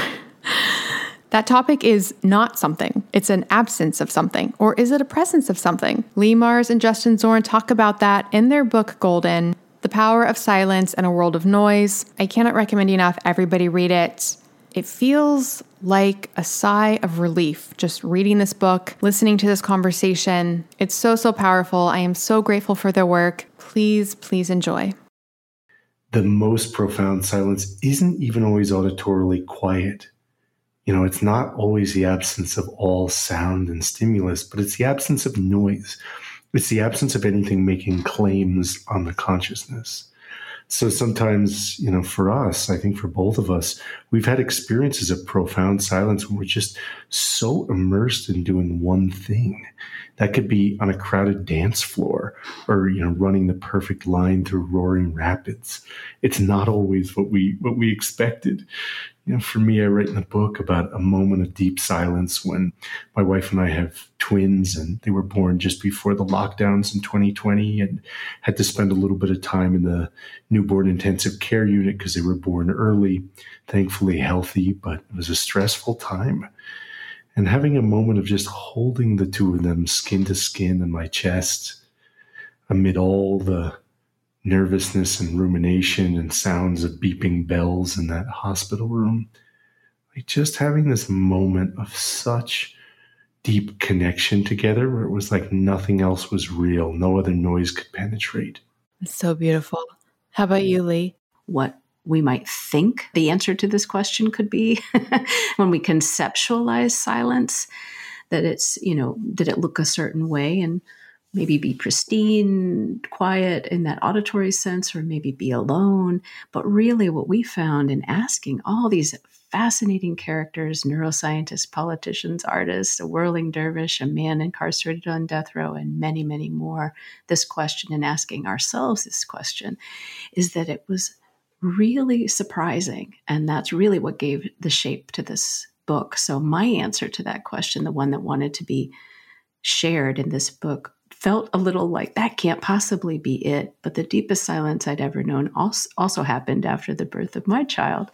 That topic is not something. It's an absence of something. Or is it a presence of something? Lee Mars and Justin Zorn talk about that in their book, Golden, The Power of Silence in a World of Noise. I cannot recommend enough. Everybody read it. It feels like a sigh of relief just reading this book, listening to this conversation. It's so, so powerful. I am so grateful for their work. Please, please enjoy. The most profound silence isn't even always auditorily quiet. You know, it's not always the absence of all sound and stimulus, but it's the absence of noise. It's the absence of anything making claims on the consciousness. So sometimes, you know, for us, I think for both of us, we've had experiences of profound silence when we're just so immersed in doing one thing. That could be on a crowded dance floor or, you know, running the perfect line through roaring rapids. It's not always what we what we expected. You know, for me, I write in the book about a moment of deep silence when my wife and I have twins, and they were born just before the lockdowns in twenty twenty, and had to spend a little bit of time in the newborn intensive care unit because they were born early, thankfully healthy, but it was a stressful time. And having a moment of just holding the two of them skin to skin in my chest amid all the nervousness and rumination and sounds of beeping bells in that hospital room, like just having this moment of such deep connection together where it was like nothing else was real. No other noise could penetrate. It's so beautiful. How about you, Lee? What we might think the answer to this question could be when we conceptualize silence, that it's, you know, did it look a certain way and maybe be pristine, quiet in that auditory sense, or maybe be alone. But really what we found in asking all these fascinating characters, neuroscientists, politicians, artists, a whirling dervish, a man incarcerated on death row, and many, many more, this question, and asking ourselves this question, is that it was really surprising. And that's really what gave the shape to this book. So my answer to that question, the one that wanted to be shared in this book, felt a little like that can't possibly be it. But the deepest silence I'd ever known also, also happened after the birth of my child.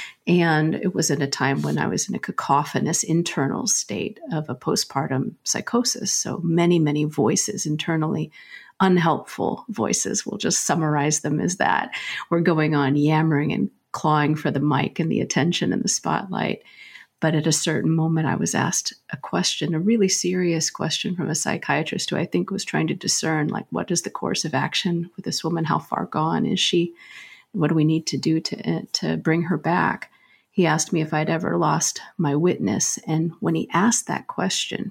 And it was at a time when I was in a cacophonous internal state of a postpartum psychosis. So many, many voices internally, unhelpful voices, we'll just summarize them as that, were going on yammering and clawing for the mic and the attention and the spotlight. But at a certain moment, I was asked a question, a really serious question from a psychiatrist who I think was trying to discern, like, what is the course of action with this woman? How far gone is she? What do we need to do to, to bring her back? He asked me if I'd ever lost my witness. And when he asked that question,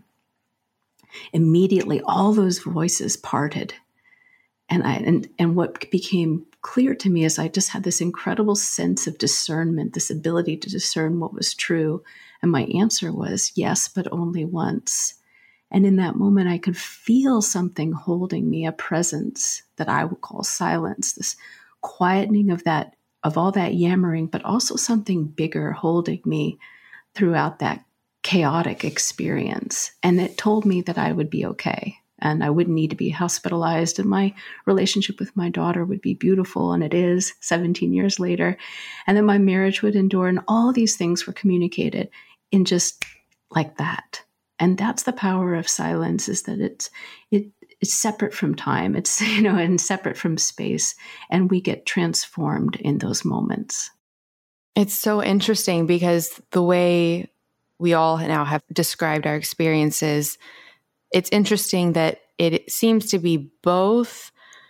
immediately all those voices parted. And I and, and what became clear to me is I just had this incredible sense of discernment, this ability to discern what was true. And my answer was yes, but only once. And in that moment, I could feel something holding me, a presence that I would call silence, this quietening of that, of all that yammering, but also something bigger holding me throughout that chaotic experience. And it told me that I would be okay. And I wouldn't need to be hospitalized, and my relationship with my daughter would be beautiful, and it is seventeen years later. And then my marriage would endure, and all these things were communicated in just like that. And that's the power of silence, is that it's it it's separate from time, it's, you know, and separate from space, and we get transformed in those moments. It's so interesting because the way we all now have described our experiences, it's interesting that it seems to be both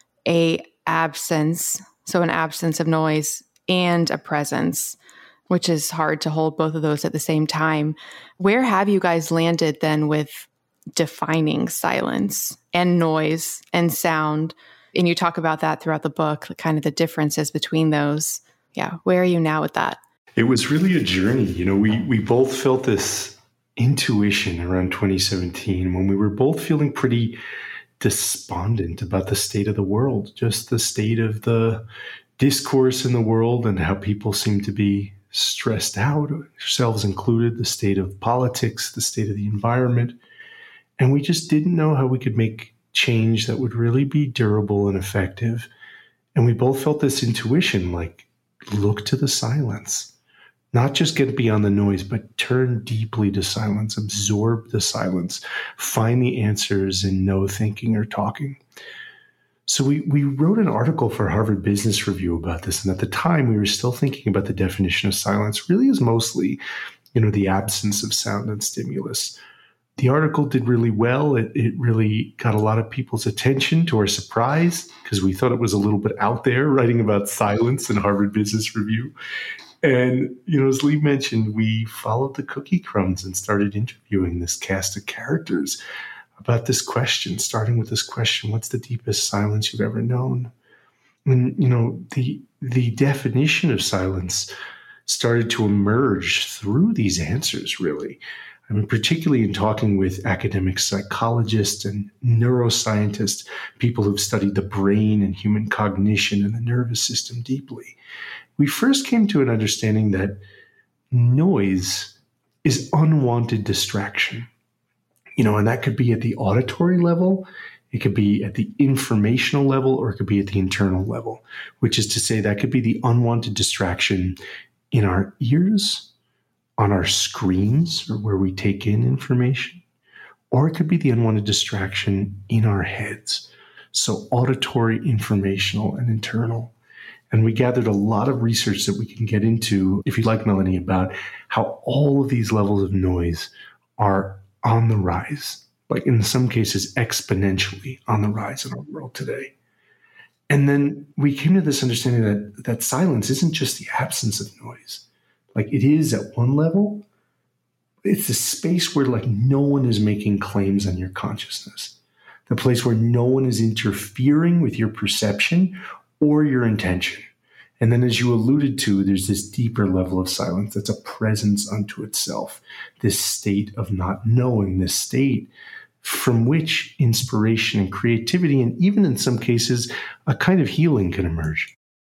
a absence, so an absence of noise, and a presence, which is hard to hold both of those at the same time. Where have you guys landed then with defining silence and noise and sound? And you talk about that throughout the book, kind of the differences between those. Yeah. Where are you now with that? It was really a journey. You know, we we both felt this intuition around twenty seventeen when we were both feeling pretty despondent about the state of the world, just the state of the discourse in the world and how people seem to be stressed out, ourselves included, the state of politics, the state of the environment. And we just didn't know how we could make change that would really be durable and effective. And we both felt this intuition, like, look to the silence. Not just get beyond the noise, but turn deeply to silence, absorb the silence, find the answers in no thinking or talking. So we, we wrote an article for Harvard Business Review about this. And at the time, we were still thinking about the definition of silence really as mostly, you know, the absence of sound and stimulus. The article did really well. It, it really got a lot of people's attention, to our surprise, because we thought it was a little bit out there, writing about silence in Harvard Business Review. And, you know, as Lee mentioned, we followed the cookie crumbs and started interviewing this cast of characters about this question, starting with this question, what's the deepest silence you've ever known? And, you know, the the definition of silence started to emerge through these answers, really. I mean, particularly in talking with academic psychologists and neuroscientists, people who've studied the brain and human cognition and the nervous system deeply, we first came to an understanding that noise is unwanted distraction. You know, and that could be at the auditory level, it could be at the informational level, or it could be at the internal level, which is to say that could be the unwanted distraction in our ears, on our screens, or where we take in information, or it could be the unwanted distraction in our heads. So auditory, informational, and internal. And we gathered a lot of research that we can get into, if you'd like, Melanie, about how all of these levels of noise are on the rise, like in some cases exponentially on the rise in our world today. And then we came to this understanding that, that silence isn't just the absence of noise. Like it is at one level, it's a space where like no one is making claims on your consciousness, the place where no one is interfering with your perception or your intention. And then as you alluded to, there's this deeper level of silence that's a presence unto itself, this state of not knowing, this state from which inspiration and creativity, and even in some cases, a kind of healing can emerge.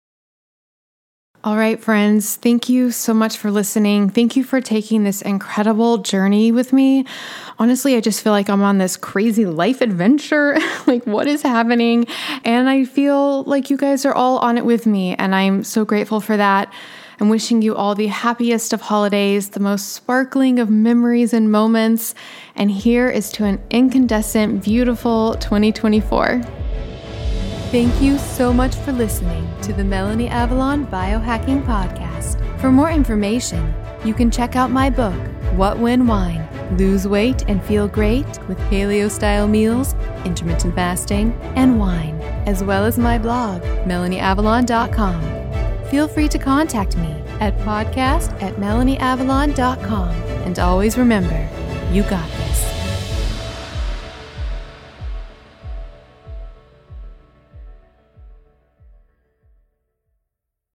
All right, friends, thank you so much for listening. Thank you for taking this incredible journey with me. Honestly, I just feel like I'm on this crazy life adventure. Like, what is happening? And I feel like you guys are all on it with me, and I'm so grateful for that. I'm wishing you all the happiest of holidays, the most sparkling of memories and moments. And here is to an incandescent, beautiful twenty twenty-four. Thank you so much for listening to the Melanie Avalon Biohacking Podcast. For more information, you can check out my book, What When Wine? Lose Weight and Feel Great with Paleo-Style Meals, Intermittent Fasting, and Wine, as well as my blog, melanie avalon dot com. Feel free to contact me at podcast at melanie avalon dot com. And always remember, you got this.